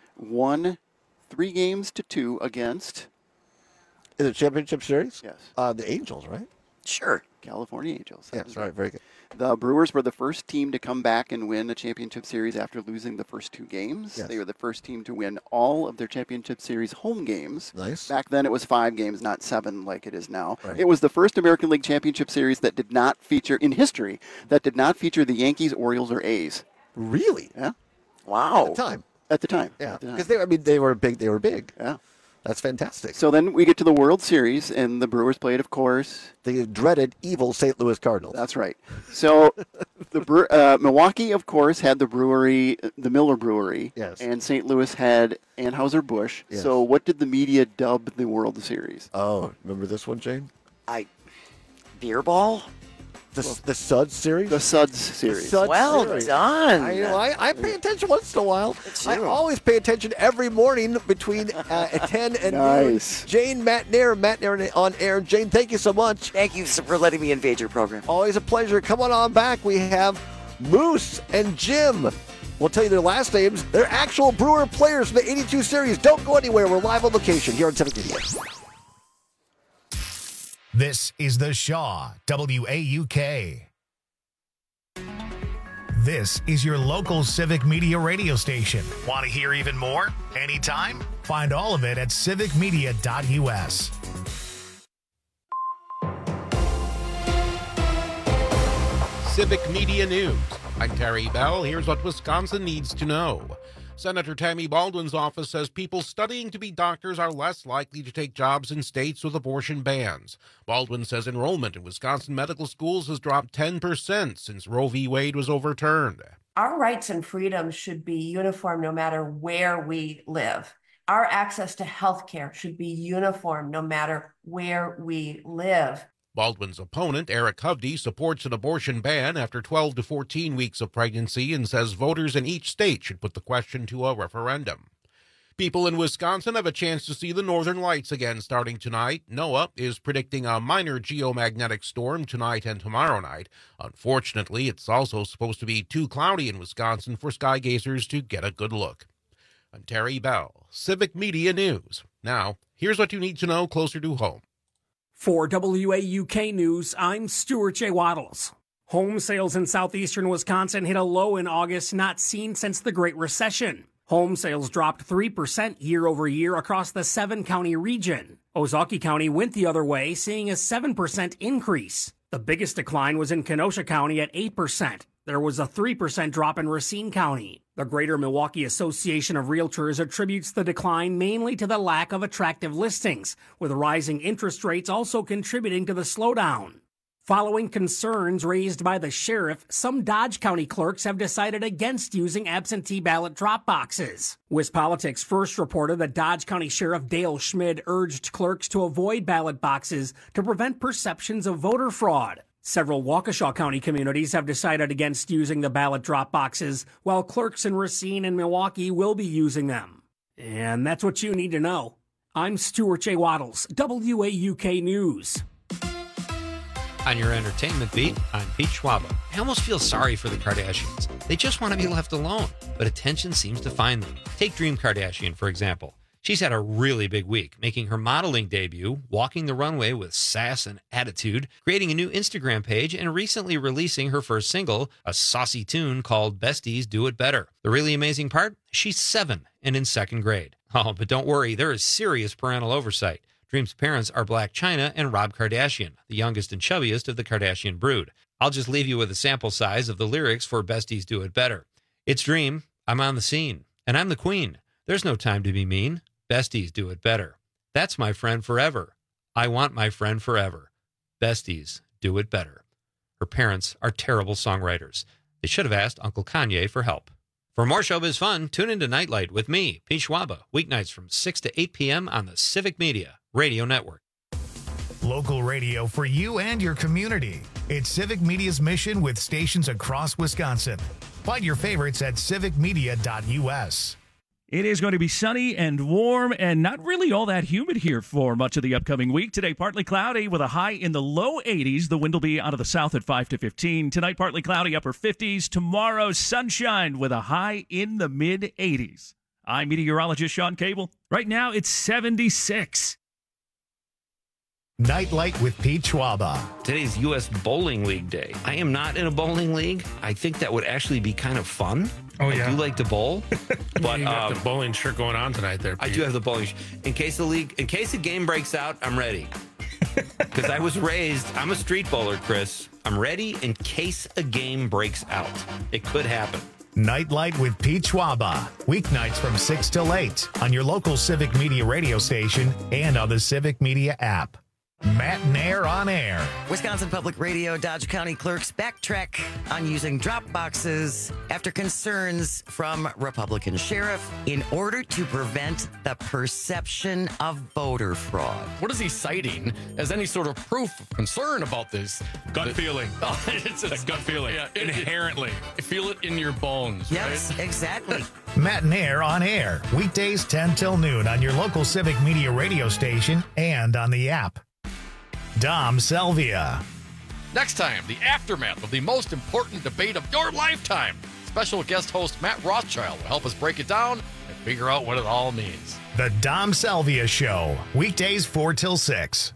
won three games to two against. Is it Championship Series? Yes. Uh, the Angels, right? Sure. California Angels. Yes, right. Very good. The Brewers were the first team to come back and win a championship series after losing the first two games. Yes. They were the first team to win all of their championship series home games. Nice. Back then it was five games, not seven like it is now. Right. It was the first American League Championship Series that did not feature, in history, that did not feature the Yankees, Orioles, or A's. Really? Yeah. Wow. At the time. At the time. Yeah. At the time. Because they, I mean, they were big. They were big. Yeah. That's fantastic. So then we get to the World Series, and the Brewers played, of course. The dreaded, evil Saint Louis Cardinals. That's right. So the Bre- uh, Milwaukee, of course, had the brewery, the Miller Brewery. Yes. And Saint Louis had Anheuser-Busch. Yes. So what did the media dub the World Series? Oh, remember this one, Jane? I beer ball? The, the Suds series? The Suds series. The Suds well series. done. I, you know, I, I pay attention once in a while. It's I true. always pay attention every morning between uh, ten and Nice. noon. Jane McNair, McNair on air. Jane, thank you so much. Thank you for letting me invade your program. Always a pleasure. Come on on back. We have Moose and Jim. We'll tell you their last names. They're actual Brewer players from the eighty-two series. Don't go anywhere. We're live on location here on seven Media. This is The Shaw, W A U K. This is your local Civic Media radio station. Want to hear even more? Anytime? Find all of it at civic media dot u s. Civic Media News. I'm Terry Bell. Here's what Wisconsin needs to know. Senator Tammy Baldwin's office says people studying to be doctors are less likely to take jobs in states with abortion bans. Baldwin says enrollment in Wisconsin medical schools has dropped ten percent since Roe v. Wade was overturned. Our rights and freedoms should be uniform no matter where we live. Our access to health care should be uniform no matter where we live. Baldwin's opponent, Eric Hovde, supports an abortion ban after twelve to fourteen weeks of pregnancy and says voters in each state should put the question to a referendum. People in Wisconsin have a chance to see the northern lights again starting tonight. NOAA is predicting a minor geomagnetic storm tonight and tomorrow night. Unfortunately, it's also supposed to be too cloudy in Wisconsin for sky gazers to get a good look. I'm Terry Bell, Civic Media News. Now, here's what you need to know closer to home. For W A U K News, I'm Stuart J. Waddles. Home sales in southeastern Wisconsin hit a low in August not seen since the Great Recession. Home sales dropped three percent year over year across the seven-county region. Ozaukee County went the other way, seeing a seven percent increase. The biggest decline was in Kenosha County at eight percent. There was a three percent drop in Racine County. The Greater Milwaukee Association of Realtors attributes the decline mainly to the lack of attractive listings, with rising interest rates also contributing to the slowdown. Following concerns raised by the sheriff, some Dodge County clerks have decided against using absentee ballot drop boxes. WisPolitics first reported that Dodge County Sheriff Dale Schmid urged clerks to avoid ballot boxes to prevent perceptions of voter fraud. Several Waukesha County communities have decided against using the ballot drop boxes, while clerks in Racine and Milwaukee will be using them. And that's what you need to know. I'm Stuart J. Waddles, W A U K News. On your entertainment beat, I'm Pete Schwaba. I almost feel sorry for the Kardashians. They just want to be left alone, but attention seems to find them. Take Dream Kardashian, for example. She's had a really big week, making her modeling debut, walking the runway with sass and attitude, creating a new Instagram page, and recently releasing her first single, a saucy tune called Besties Do It Better. The really amazing part? She's seven and in second grade. Oh, but don't worry, there is serious parental oversight. Dream's parents are Blac Chyna and Rob Kardashian, the youngest and chubbiest of the Kardashian brood. I'll just leave you with a sample size of the lyrics for Besties Do It Better. It's Dream, I'm on the scene, and I'm the queen. There's no time to be mean. Besties do it better. That's my friend forever. I want my friend forever. Besties do it better. Her parents are terrible songwriters. They should have asked Uncle Kanye for help. For more showbiz fun, tune into Nightlight with me, Pete Schwaba, weeknights from six to eight p.m. on the Civic Media Radio Network. Local radio for you and your community. It's Civic Media's mission with stations across Wisconsin. Find your favorites at civic media dot u s. It is going to be sunny and warm and not really all that humid here for much of the upcoming week. Today, partly cloudy with a high in the low eighties. The wind will be out of the south at five to fifteen. Tonight, partly cloudy, upper fifties. Tomorrow, sunshine with a high in the mid eighties. I'm meteorologist Sean Cable. Right now, it's seventy-six. Nightlight with Pete Schwaba. Today's U S Bowling League Day. I am not in a bowling league. I think that would actually be kind of fun. Oh, yeah. I do like to bowl. But you got um, the bowling shirt going on tonight there, Pete. I do have the bowling shirt. In case the league, in case the game breaks out, I'm ready. Because I was raised, I'm a street bowler, Chris. I'm ready in case a game breaks out. It could happen. Nightlight with Pete Schwaba. Weeknights from six till eight on your local Civic Media radio station and on the Civic Media app. Matt Nair on air. Wisconsin Public Radio Dodge County clerks backtrack on using drop boxes after concerns from Republican sheriff in order to prevent the perception of voter fraud. What is he citing as any sort of proof of concern about this? Gut the, feeling. Oh, it's a gut feeling. Yeah, it, Inherently. It, feel it in your bones, yes, right? Exactly. Matt Nair on air. Weekdays ten till noon on your local Civic Media radio station and on the app. Dom Selvia. Next time, the aftermath of the most important debate of your lifetime. Special guest host Matt Rothschild will help us break it down and figure out what it all means. The Dom Selvia Show. Weekdays four till six.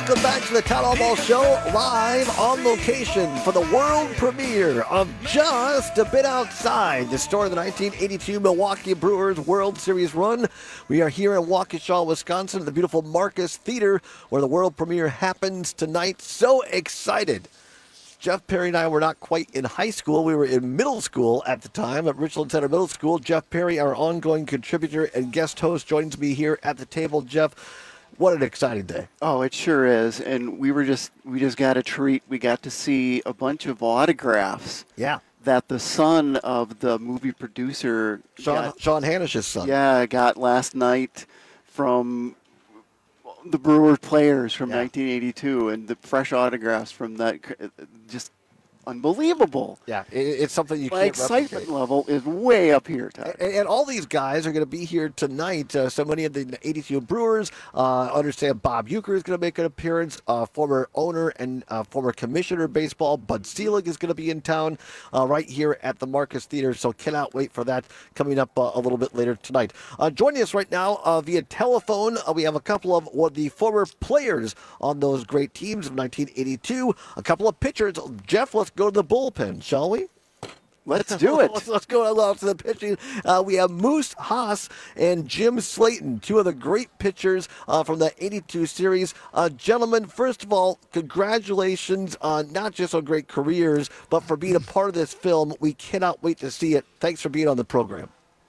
Welcome back to the Town Hall Ball Show, live on location for the world premiere of Just a Bit Outside, the story of the nineteen eighty-two Milwaukee Brewers World Series run. We are here in Waukesha, Wisconsin, at the beautiful Marcus Theater, where the world premiere happens tonight. So excited. Jeff Perry and I were not quite in high school. We were in middle school at the time at Richland Center Middle School. Jeff Perry, our ongoing contributor and guest host, joins me here at the table. Jeff, what an exciting day. Oh, it sure is. And we were just, we just got a treat. We got to see a bunch of autographs. Yeah. That the son of the movie producer, Sean, got, Sean Hanish's son. Yeah, got last night from the Brewers players from yeah. nineteen eighty-two, and the fresh autographs from that, just unbelievable. Yeah, it, it's something you My can't excitement replicate. level is way up here, Todd. And, and all these guys are going to be here tonight. Uh, so many of the eighty-two Brewers. Uh, understand Bob Uecker is going to make an appearance. Uh, former owner and uh, former commissioner of baseball, Bud Selig, is going to be in town uh, right here at the Marcus Theater. So cannot wait for that coming up uh, a little bit later tonight. Uh, joining us right now uh, via telephone, uh, we have a couple of what the former players on those great teams of nineteen eighty-two. A couple of pitchers. Jeff, let's go to the bullpen, shall we? Let's do it. let's, let's go out to the pitching. Uh, we have Moose Haas and Jim Slayton, two of the great pitchers uh, from the eighty-two series. Uh, gentlemen, first of all, congratulations on not just on great careers, but for being a part of this film. We cannot wait to see it. Thanks for being on the program.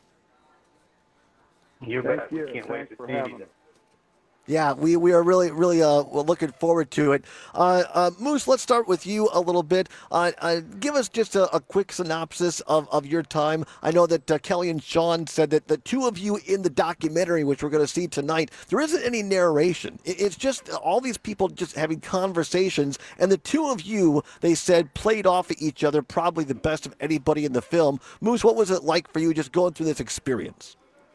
You Thank you. Can't Thanks wait for to having see me. it. Yeah, we, we are really, really uh, looking forward to it. Uh, uh, Moose, let's start with you a little bit. Uh, uh, give us just a, a quick synopsis of, of your time. I know that uh, Kelly and Sean said that the two of you in the documentary, which we're going to see tonight, there isn't any narration. It, it's just all these people just having conversations, and the two of you, they said, played off of each other probably the best of anybody in the film. Moose, what was it like for you just going through this experience?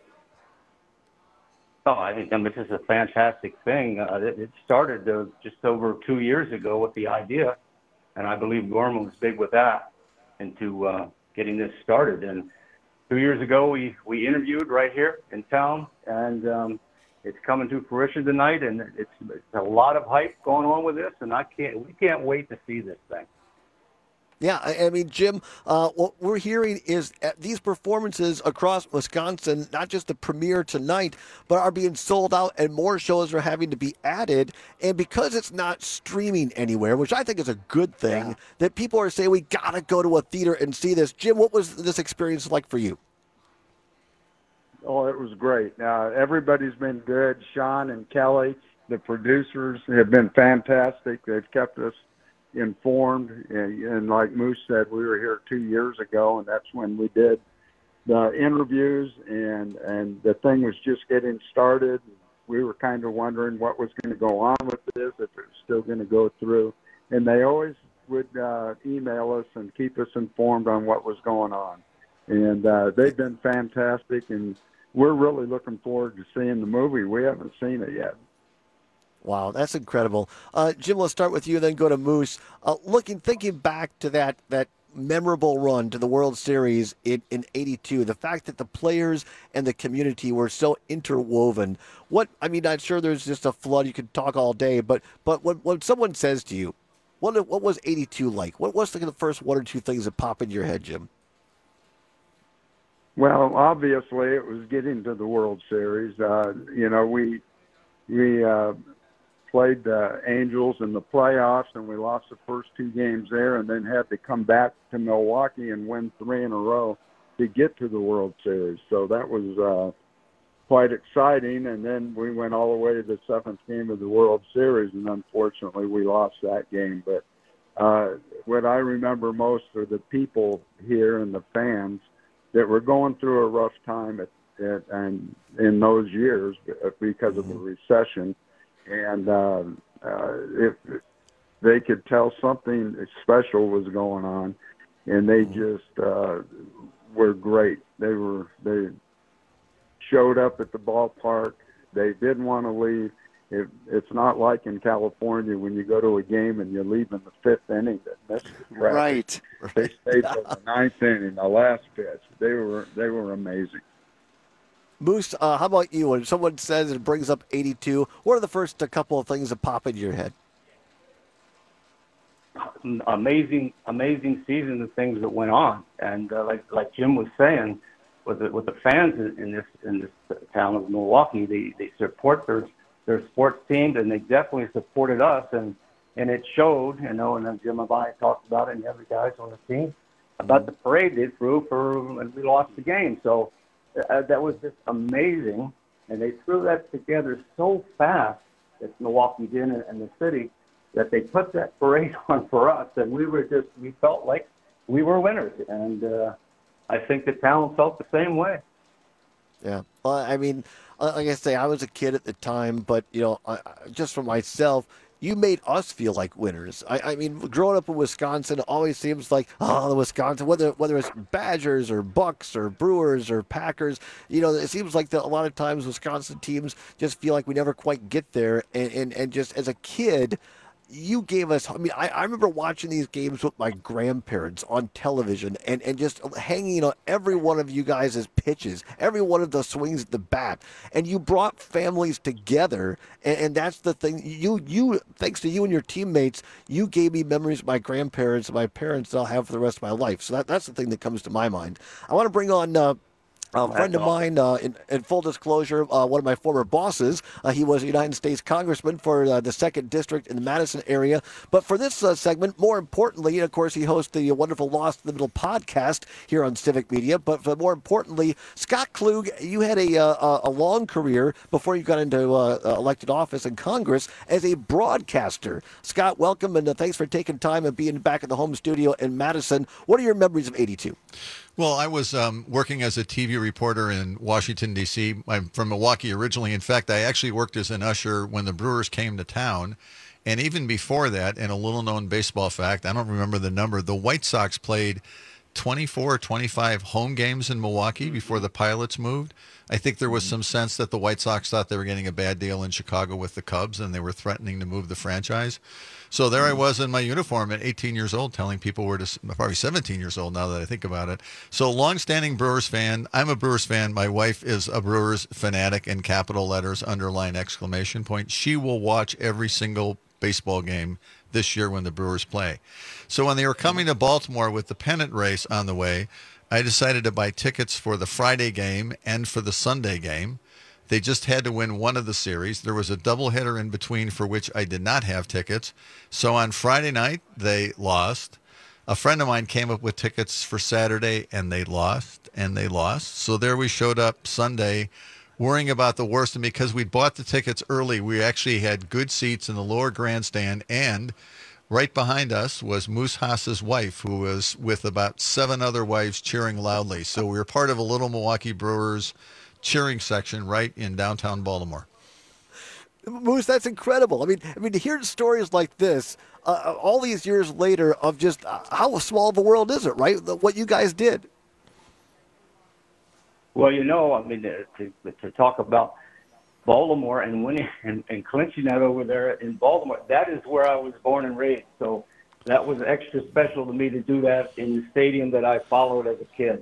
Oh, I think I mean, this is a fantastic thing. Uh, it, it started uh, just over two years ago with the idea, and I believe Gorman was big with that into uh, getting this started. And two years ago, we, we interviewed right here in town, and um, it's coming to fruition tonight. And it's, it's a lot of hype going on with this, and I can't we can't wait to see this thing. Yeah, I, I mean, Jim, uh, what we're hearing is at these performances across Wisconsin, not just the premiere tonight, but are being sold out and more shows are having to be added. And because it's not streaming anywhere, which I think is a good thing, yeah. that people are saying we got to go to a theater and see this. Jim, what was this experience like for you? Oh, it was great. Uh, everybody's been good. Sean and Kelly, the producers, have been fantastic. They've kept us informed, and, and like Moose said, we were here two years ago, and that's when we did the interviews, and and the thing was just getting started. We were kind of wondering what was going to go on with this, if it was still going to go through, and they always would uh, email us and keep us informed on what was going on, and uh, they've been fantastic, and we're really looking forward to seeing the movie. We haven't seen it yet. Wow, that's incredible. Uh, Jim, let's start with you, then go to Moose. Uh, looking, thinking back to that that memorable run to the World Series in, in eighty-two, the fact that the players and the community were so interwoven. What I mean, I'm sure there's just a flood. You could talk all day, but but when, when someone says to you, what what was eighty-two like? What was the first one or two things that pop into your head, Jim? Well, obviously, it was getting to the World Series. Uh, you know, we we. Uh, played the Angels in the playoffs, and we lost the first two games there, and then had to come back to Milwaukee and win three in a row to get to the World Series. So that was uh, quite exciting, and then we went all the way to the seventh game of the World Series, and unfortunately we lost that game. But uh, what I remember most are the people here and the fans that were going through a rough time at, at, and in those years because of the recession. And uh, uh, if they could tell something special was going on, and they just uh, were great. They were they showed up at the ballpark. They didn't want to leave. It, it's not like in California when you go to a game and you leave in the fifth inning that misses the traffic. Right. They stayed till the ninth inning, the last pitch. They were they were amazing. Moose, uh, how about you? When someone says it brings up eighty-two, what are the first a couple of things that pop into your head? Amazing, amazing season of things that went on, and uh, like like Jim was saying, with the, with the fans in, in this in this town of Milwaukee, they they support their their sports teams, and they definitely supported us, and and it showed, you know. And then Jim and I talked about it, and the other guys on the team about the parade they threw for when we lost the game. So uh, that was just amazing, and they threw that together so fast that Milwaukee did and, and the city, that they put that parade on for us, and we were just, we felt like we were winners. And uh, I think the town felt the same way. Yeah. Well, I mean, like I say, I was a kid at the time, but, you know, I, just for myself, you made us feel like winners. I, I mean, growing up in Wisconsin, it always seems like, oh, the Wisconsin, whether whether it's Badgers or Bucks or Brewers or Packers, you know, it seems like that a lot of times Wisconsin teams just feel like we never quite get there. And, and, and just as a kid, you gave us, I mean, I, I remember watching these games with my grandparents on television and, and just hanging on every one of you guys' pitches, every one of the swings at the bat. And you brought families together. And, and that's the thing. You, you, thanks to you and your teammates, you gave me memories of my grandparents and my parents that I'll have for the rest of my life. So that, that's the thing that comes to my mind. I want to bring on uh, a friend of mine, uh, in, in full disclosure, uh, one of my former bosses. Uh, he was a United States congressman for uh, the second District in the Madison area. But for this uh, segment, more importantly, of course, he hosts the wonderful Lost in the Middle podcast here on Civic Media. But for more importantly, Scott Klug, you had a, uh, a long career before you got into uh, elected office in Congress as a broadcaster. Scott, welcome, and uh, thanks for taking time and being back at the home studio in Madison. What are your memories of eighty-two? Well, I was um, working as a T V reporter in Washington, D C I'm from Milwaukee originally. In fact, I actually worked as an usher when the Brewers came to town. And even before that, and a little-known baseball fact, I don't remember the number, the White Sox played twenty-four or twenty-five home games in Milwaukee before the Pilots moved. I think there was some sense that the White Sox thought they were getting a bad deal in Chicago with the Cubs, and they were threatening to move the franchise. So there I was in my uniform at eighteen years old, telling people where to, probably seventeen years old now that I think about it. So longstanding Brewers fan. I'm a Brewers fan. My wife is a Brewers fanatic, in capital letters, underline exclamation point. She will watch every single baseball game this year when the Brewers play. So when they were coming to Baltimore with the pennant race on the way, I decided to buy tickets for the Friday game and for the Sunday game. They just had to win one of the series. There was a doubleheader in between for which I did not have tickets. So on Friday night, they lost. A friend of mine came up with tickets for Saturday, and they lost, and they lost. So there we showed up Sunday worrying about the worst. And because we bought the tickets early, we actually had good seats in the lower grandstand. And right behind us was Moose Haas's wife, who was with about seven other wives cheering loudly. So we were part of a little Milwaukee Brewers cheering section right in downtown Baltimore. Moose, that's incredible. I mean, I mean, to hear stories like this, uh, all these years later, of just uh, how small of a world is it, right? The, what you guys did. Well, you know, I mean, to, to, to talk about Baltimore and winning and, and clinching that over there in Baltimore, that is where I was born and raised. So that was extra special to me to do that in the stadium that I followed as a kid.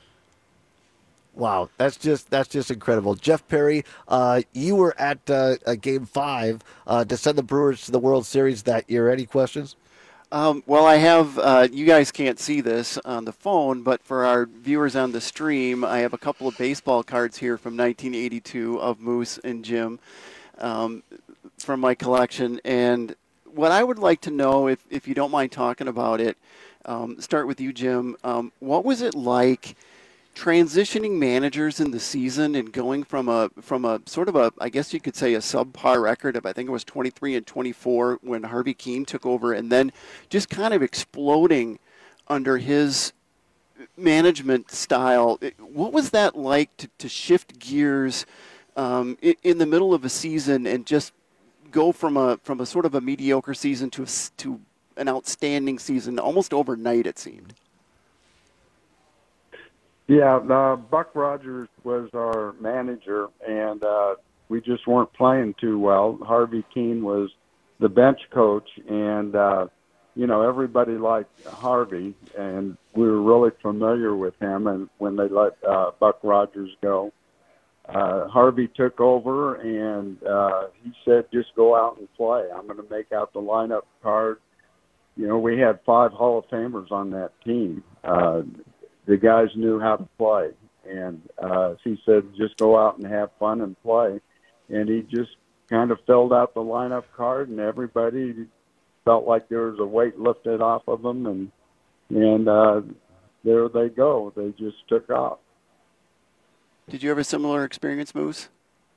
Wow, that's just that's just incredible. Jeff Perry, uh, you were at uh, uh, Game Five uh, to send the Brewers to the World Series that year. Any questions? Um, well, I have. Uh, you guys can't see this on the phone, but for our viewers on the stream, I have a couple of baseball cards here from nineteen eighty-two of Moose and Jim um, from my collection. And what I would like to know, if if you don't mind talking about it, um, start with you, Jim. Um, what was it like transitioning managers in the season and going from a from a sort of a, I guess you could say, a subpar record of, I think it was twenty-three and twenty-four when Harvey Kuenn took over, and then just kind of exploding under his management style? What was that like to, to shift gears um, in, in the middle of a season and just go from a from a sort of a mediocre season to a, to an outstanding season almost overnight, it seemed? Yeah, uh, Buck Rogers was our manager, and uh, we just weren't playing too well. Harvey Kuenn was the bench coach, and, uh, you know, everybody liked Harvey, and we were really familiar with him. And when they let uh, Buck Rogers go, uh, Harvey took over, and uh, he said, just go out and play. I'm going to make out the lineup card. You know, we had five Hall of Famers on that team. Uh, the guys knew how to play. And uh, he said, just go out and have fun and play. And he just kind of filled out the lineup card, and everybody felt like there was a weight lifted off of them. And, and uh, there they go. They just took off. Did you have a similar experience, Moose?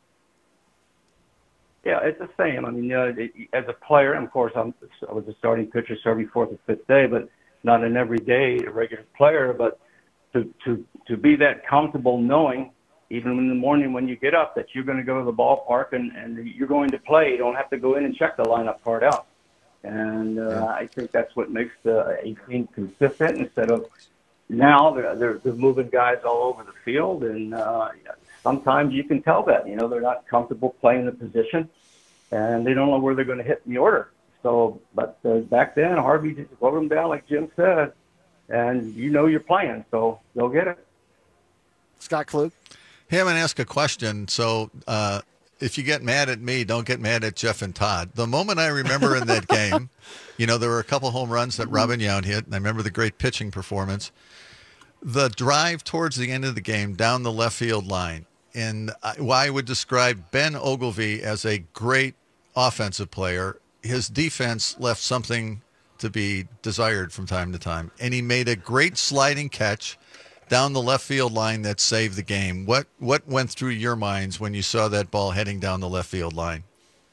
Yeah, it's the same. I mean, uh, it, as a player, and of course, I'm, I was a starting pitcher every fourth or fifth day, but not an everyday regular player. But to to to be that comfortable knowing, even in the morning when you get up, that you're going to go to the ballpark and, and you're going to play. You don't have to go in and check the lineup card out. And uh, yeah. I think that's what makes the eighteen consistent instead of now they're, they're, they're moving guys all over the field. And uh, sometimes you can tell that, you know, they're not comfortable playing the position and they don't know where they're going to hit in the order. So, but uh, back then, Harvey just wrote them down like Jim said, and you know you're playing, so go get it. Scott Klug? Hey, I'm going to ask a question. So uh, if you get mad at me, don't get mad at Jeff and Todd. The moment I remember in that game, you know, there were a couple home runs that Robin Yount hit, and I remember the great pitching performance. The drive towards the end of the game down the left field line, and I, well, I would describe Ben Ogilvy as a great offensive player. His defense left something to be desired from time to time, and he made a great sliding catch down the left field line that saved the game. What what went through your minds when you saw that ball heading down the left field line?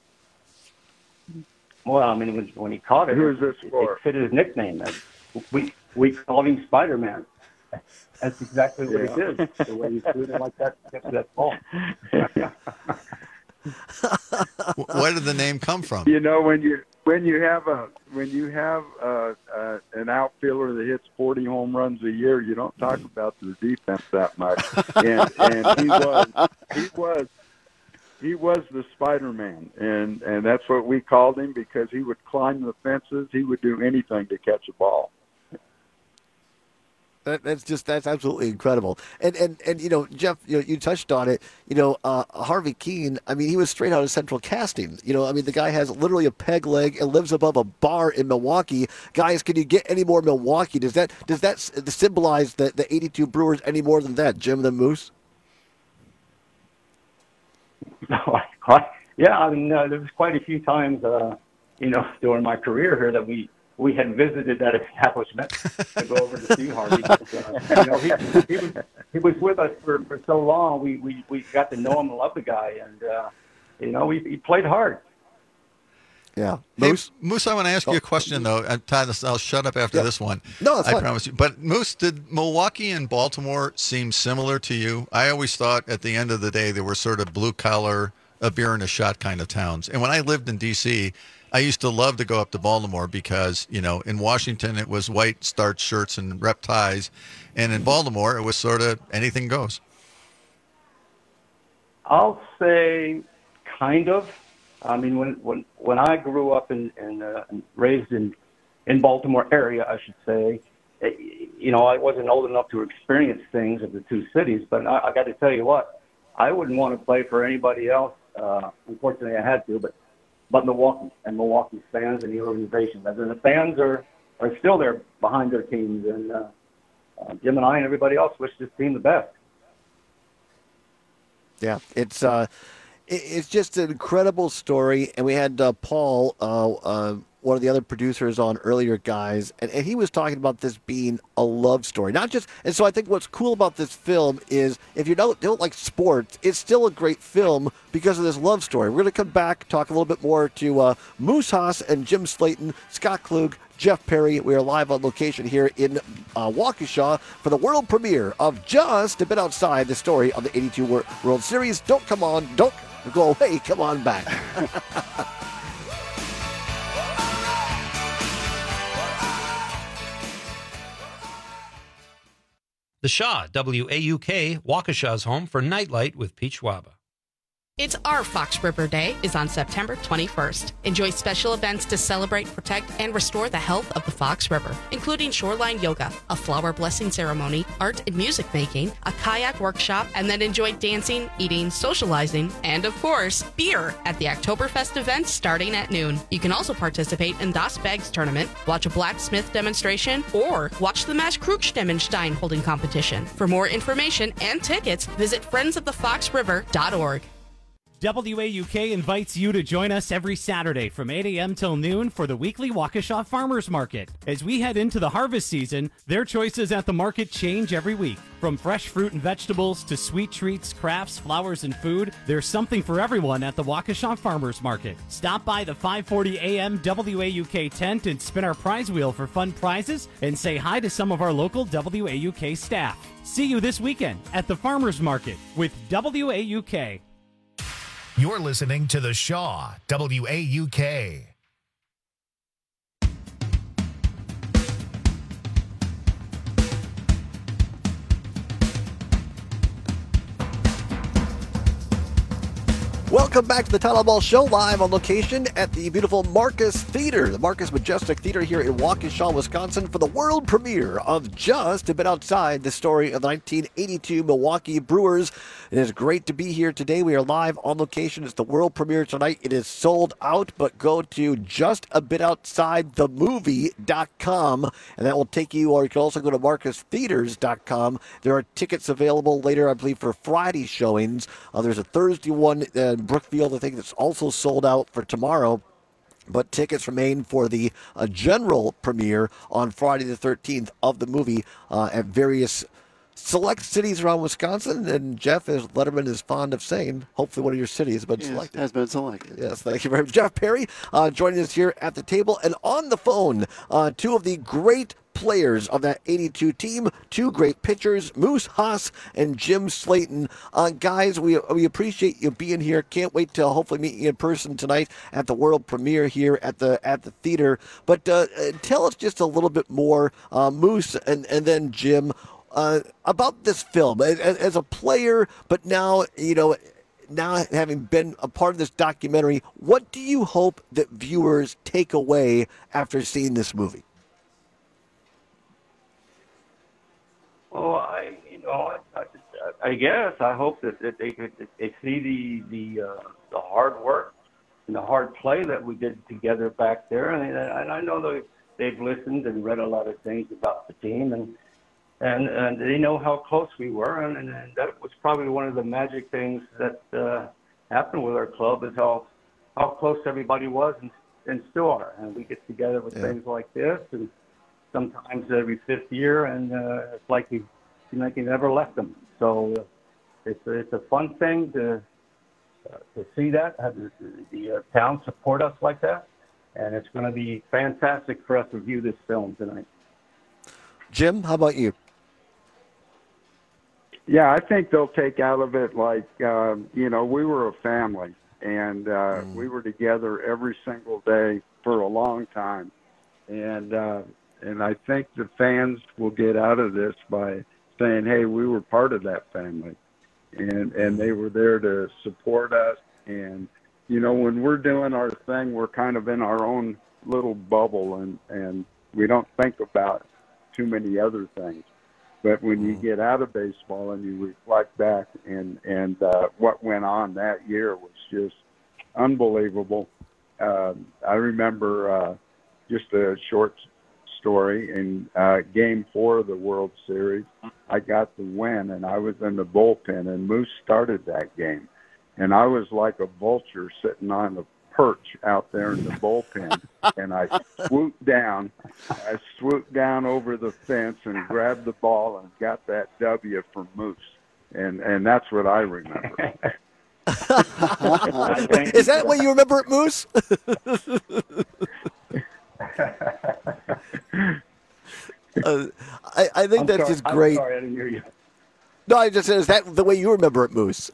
Well, I mean, when, when he caught it, Who's this it, for? it fit his nickname. We we called him Spider-Man. That's exactly what Yeah. he did. The way he threw it like that, to get that ball. Where did the name come from? You know, when you when you have a when you have uh, uh, an outfielder that hits forty home runs a year, you don't talk about their defense that much. And, and he was he was he was the Spider-Man, and and that's what we called him because he would climb the fences. He would do anything to catch a ball. That, that's just that's absolutely incredible. And and and you know, Jeff, you know, you touched on it. You know, uh, Harvey Kuenn. I mean, he was straight out of Central Casting. You know, I mean, the guy has literally a peg leg and lives above a bar in Milwaukee. Guys, can you get any more Milwaukee? Does that does that symbolize the the eighty-two Brewers any more than that, Jim the Moose? Yeah, I mean, uh, there was quite a few times, uh, you know, during my career here that we. We had visited that establishment to go over to see Harvey. But, uh, you know, he, he, was, he was with us for, for so long. We, we, we got to know him and love the guy. And, uh, you know, he, he played hard. Yeah. Hey, Moose? Moose, I want to ask you a question, though. Uh, Todd, I'll shut up after Yeah. this one. No, that's I fine. promise you. But, Moose, did Milwaukee and Baltimore seem similar to you? I always thought at the end of the day they were sort of blue-collar, a beer and a shot kind of towns. And when I lived in D C, I used to love to go up to Baltimore because, you know, in Washington it was white starched shirts and rep ties, and in Baltimore it was sort of anything goes. I'll say kind of. I mean, when when, when I grew up and and, uh, and raised in in Baltimore area, I should say, it, you know, I wasn't old enough to experience things of the two cities. But I, I got to tell you what, I wouldn't want to play for anybody else. Uh, unfortunately, I had to, but. But Milwaukee and Milwaukee's fans and the organization. And the fans are, are still there behind their teams. And uh, uh, Jim and I and everybody else wish this team the best. Yeah, it's uh, it, it's just an incredible story. And we had uh, Paul, uh, uh, one of the other producers on earlier, guys, and, and he was talking about this being a love story, not just. And so I think what's cool about this film is if you don't don't like sports, it's still a great film because of this love story. We're going to come back, talk a little bit more to uh, Moose Haas and Jim Slayton, Scott Klug, Jeff Perry. We are live on location here in uh, Waukesha for the world premiere of Just a Bit Outside, the story of the eighty-two World Series. Don't come on, don't go away, come on back. The Shaw, W A U K, Waukesha's home for Nightlight with Pete Schwaba. It's our Fox River Day is on September twenty-first. Enjoy special events to celebrate, protect, and restore the health of the Fox River, including shoreline yoga, a flower blessing ceremony, art and music making, a kayak workshop, and then enjoy dancing, eating, socializing, and of course, beer at the Oktoberfest event starting at noon. You can also participate in Das Bags tournament, watch a blacksmith demonstration, or watch the Mash Krugstemenstein holding competition. For more information and tickets, visit friends of the fox river dot org. W A U K invites you to join us every Saturday from eight a.m. till noon for the weekly Waukesha Farmers Market. As we head into the harvest season, their choices at the market change every week. From fresh fruit and vegetables to sweet treats, crafts, flowers, and food, there's something for everyone at the Waukesha Farmers Market. Stop by the five forty a.m. W A U K tent and spin our prize wheel for fun prizes and say hi to some of our local W A U K staff. See you this weekend at the Farmers Market with W A U K. You're listening to The Shaw, W A U K. Welcome back to the Title Ball Show, live on location at the beautiful Marcus Theater, the Marcus Majestic Theater here in Waukesha, Wisconsin, for the world premiere of Just a Bit Outside, the story of the nineteen eighty-two Milwaukee Brewers. It is great to be here today. We are live on location. It's the world premiere tonight. It is sold out, but go to just a bit outside the movie dot com, and that will take you, or you can also go to marcus theaters dot com. There are tickets available later, I believe, for Friday showings. Uh, there's a Thursday one uh, Brookfield, I think, that's also sold out for tomorrow. But tickets remain for the uh, general premiere on Friday the thirteenth of the movie uh, at various select cities around Wisconsin. And Jeff, as Letterman is fond of saying, hopefully one of your cities has been Yes, selected. has been selected. Yes, thank you very much. Jeff Perry uh, joining us here at the table. And on the phone, uh, two of the great players of that eighty-two team, two great pitchers, Moose Haas and Jim Slayton. Uh, guys, we we appreciate you being here. Can't wait to hopefully meet you in person tonight at the world premiere here at the at the theater. But uh, tell us just a little bit more, uh, Moose, and, and then Jim, uh, about this film as, as a player, but now, you know, now having been a part of this documentary, what do you hope that viewers take away after seeing this movie? Well, I, you know, I, I guess I hope that, that they could that they see the the uh, the hard work and the hard play that we did together back there, and, and I know they they've listened and read a lot of things about the team, and and, and they know how close we were, and, and, and that was probably one of the magic things that uh, happened with our club is how how close everybody was and, and still are, and we get together with Yeah. things like this and. Sometimes every fifth year, and uh, it's like you, you like you never left them. So uh, it's a, it's a fun thing to uh, to see that have the, the uh, town support us like that, and it's going to be fantastic for us to view this film tonight. Jim, how about you? Yeah, I think they'll take out of it like, uh, you know, we were a family, and uh, Mm. we were together every single day for a long time. And uh, and I think the fans will get out of this by saying, hey, we were part of that family. And, and they were there to support us. And, you know, when we're doing our thing, we're kind of in our own little bubble, and, and we don't think about too many other things. But when you get out of baseball and you reflect back, and, and uh, what went on that year was just unbelievable. Uh, I remember uh, just a short story in uh, Game Four of the World Series. I got the win, and I was in the bullpen, and Moose started that game. And I was like a vulture sitting on the perch out there in the bullpen, and I swooped down. I swooped down over the fence and grabbed the ball and got that W for Moose. And and that's what I remember. Is that what you remember at Moose? uh, I, I think I'm that's sorry, just great. I'm sorry, I didn't hear you. No, I just said, is that the way you remember it, Moose?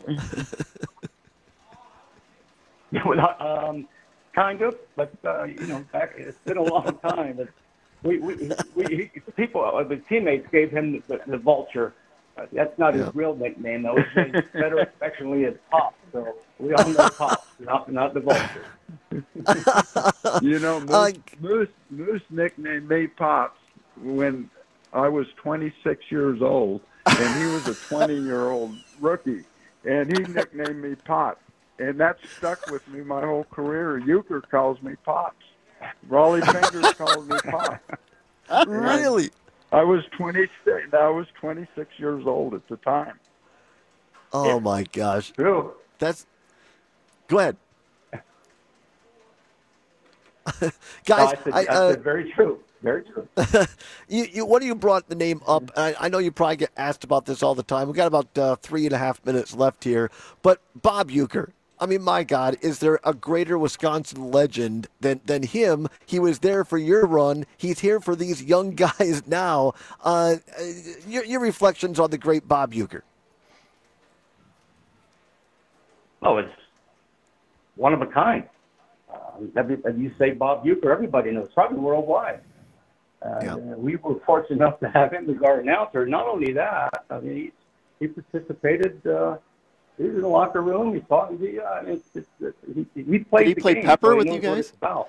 um, kind of, but uh, you know, back, it's been a long time. But we, we, we he, people, uh, the teammates gave him the, the vulture, Uh, That's not Yeah. his real nickname, though. He's better affectionately as Pop. So we all know Pop, not not the Vulture. You know, Moose, Uh, Moose, Moose nicknamed me Pops when I was twenty-six years old, and he was a twenty-year-old rookie, and he nicknamed me Pop, and that stuck with me my whole career. Euchre calls me Pops. Raleigh Fingers calls me Pop. Really? I was twenty-six. I was twenty-six years old at the time. Oh my gosh. True. That's. Go ahead. No, Guys, I said, I, I uh, said very true. Very true. you, you, one of you brought the name up. I, I know you probably get asked about this all the time. We've got about uh, three and a half minutes left here. But Bob Euchre, I mean, my God, is there a greater Wisconsin legend than, than him? He was there for your run. He's here for these young guys now. Uh, your, your reflections on the great Bob Euchre. Oh, it's one of a kind. Uh, every, if you say Bob Euchre, everybody knows, probably worldwide. Uh, Yeah. We were fortunate enough to have him as our announcer. Not only that, I mean, he, he participated. Uh, he was in the locker room. He taught the. Uh, I mean, it's, it's, he, he played Did he the play game, Pepper so he with knows you what guys? it's about.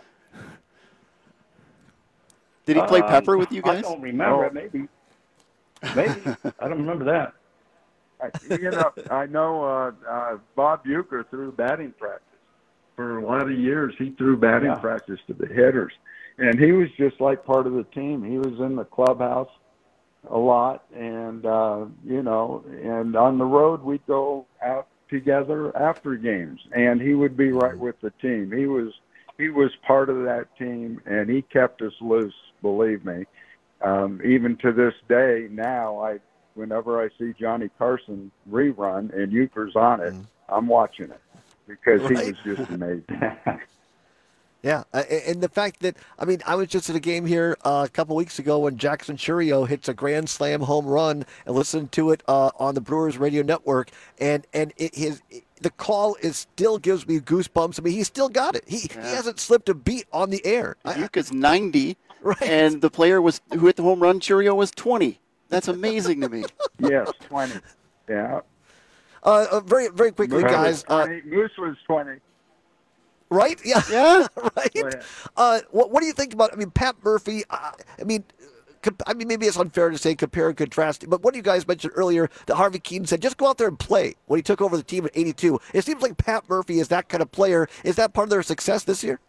Did he play Um, Pepper with you I guys? don't remember. Oh. it. Maybe. Maybe. I don't remember that. I- you know, I know uh, uh, Bob Euchre threw batting practice. For a lot of years, he threw batting Yeah. practice to the hitters. And he was just like part of the team. He was in the clubhouse a lot. And, uh, you know, and on the road, we'd go out together after games. And he would be right with the team. He was he was part of that team, and he kept us loose, believe me. Um, even to this day now, I whenever I see Johnny Carson rerun and Euchre's on it, I'm watching it because he Right. was just amazing. Yeah, uh, and the fact that, I mean, I was just at a game here uh, a couple weeks ago when Jackson Churio hits a grand slam home run and listened to it uh, on the Brewers radio network, and and it, his the call is still gives me goosebumps. I mean, he still got it. He Yeah. he hasn't slipped a beat on the air. I- Euchre's ninety, Right. and the player was who hit the home run, Churio, was twenty. That's amazing to me. Yes, twenty. Yeah. Uh, uh, very very quickly, Moose guys. was Uh, twenty. Moose was twenty. right? Yeah. Yeah. right. Go ahead. Uh, what what do you think about? I mean, Pat Murphy. Uh, I mean. comp- I mean, maybe it's unfair to say compare and contrast, but what you guys mentioned earlier that Harvey Keene said, just go out there and play when he took over the team in eighty-two. It seems like Pat Murphy is that kind of player. Is that part of their success this year?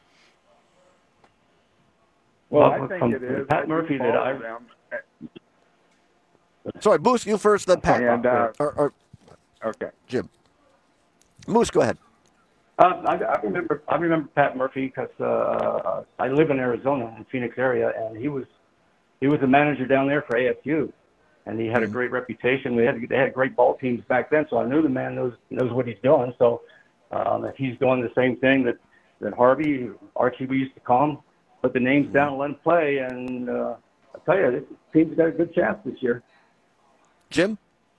Well, Well, I think from- it is. Pat I do Murphy that follow I- them. Sorry, Moose, you first, then Pat. And, uh, or, or Okay. Jim. Moose, go ahead. Uh, I, I remember. I remember Pat Murphy because uh, I live in Arizona, in Phoenix area, and he was he was a manager down there for A S U, and he had a great reputation. We had they had great ball teams back then, so I knew the man knows knows what he's doing. So um, if he's doing the same thing that that Harvey, Archie, we used to call him, put the names down and let him play, and uh, I tell you, this team's got a good chance this year. Jim?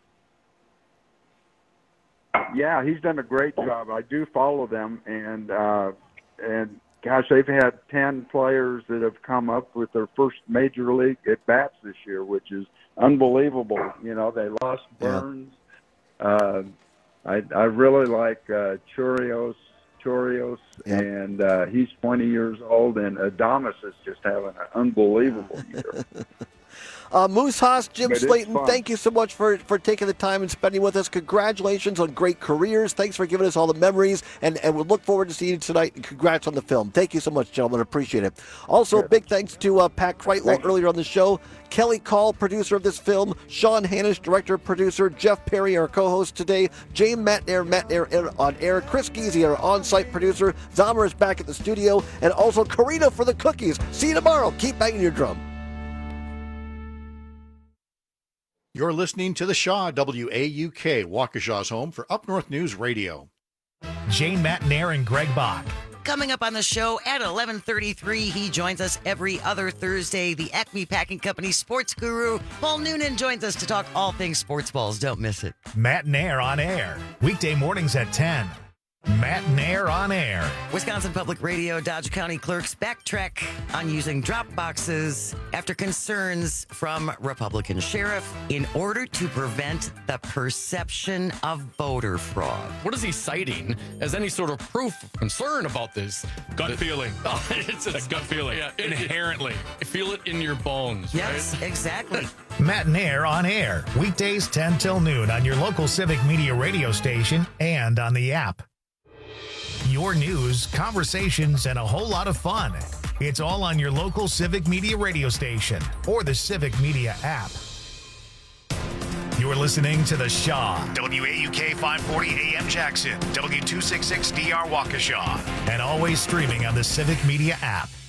Yeah, he's done a great job. I do follow them, and uh, and gosh, they've had ten players that have come up with their first major league at bats this year, which is unbelievable. You know, they lost Burns. Uh, I I really like uh, Churios, Churios, and uh, he's twenty years old, and Adames is just having an unbelievable year. Uh, Moose Haas, Jim But it's Slayton, fun. thank you so much for, for taking the time and spending with us. Congratulations on great careers. Thanks for giving us all the memories, and, and we'll look forward to seeing you tonight. And congrats on the film. Thank you so much, gentlemen. Appreciate it. Also, big thanks to uh, Pat Kreitlow earlier on the show, Kelly Call, producer of this film, Sean Hannish, director, producer, Jeff Perry, our co-host today, Jane Matnair, Matnair on air, Chris Geezy, our on-site producer, Zomer is back at the studio, and also Karina for the cookies. See you tomorrow. Keep banging your drum. You're listening to the Shaw, W A U K, Waukesha's home for Up North News Radio. Jane Matnair and Greg Bach. Coming up on the show at eleven thirty-three, he joins us every other Thursday. The Acme Packing Company sports guru, Paul Noonan, joins us to talk all things sports balls. Don't miss it. Matnair on air. Weekday mornings at ten. Matt and Air on Air. Wisconsin Public Radio Dodge County clerks backtrack on using drop boxes after concerns from Republican sheriff in order to prevent the perception of voter fraud. What is he citing as any sort of proof of concern about this? Gut That- feeling. Oh, it's A gut feeling. Yeah, it- Inherently. it- feel it in your bones. Yes, right? exactly. Matt and Air on Air. Weekdays ten till noon on your local Civic Media radio station and on the app. Your news, conversations, and a whole lot of fun. It's all on your local Civic Media radio station or the Civic Media app. You're listening to The Shaw, W A U K five forty A M Jackson, W two sixty-six D R Waukesha, and always streaming on the Civic Media app.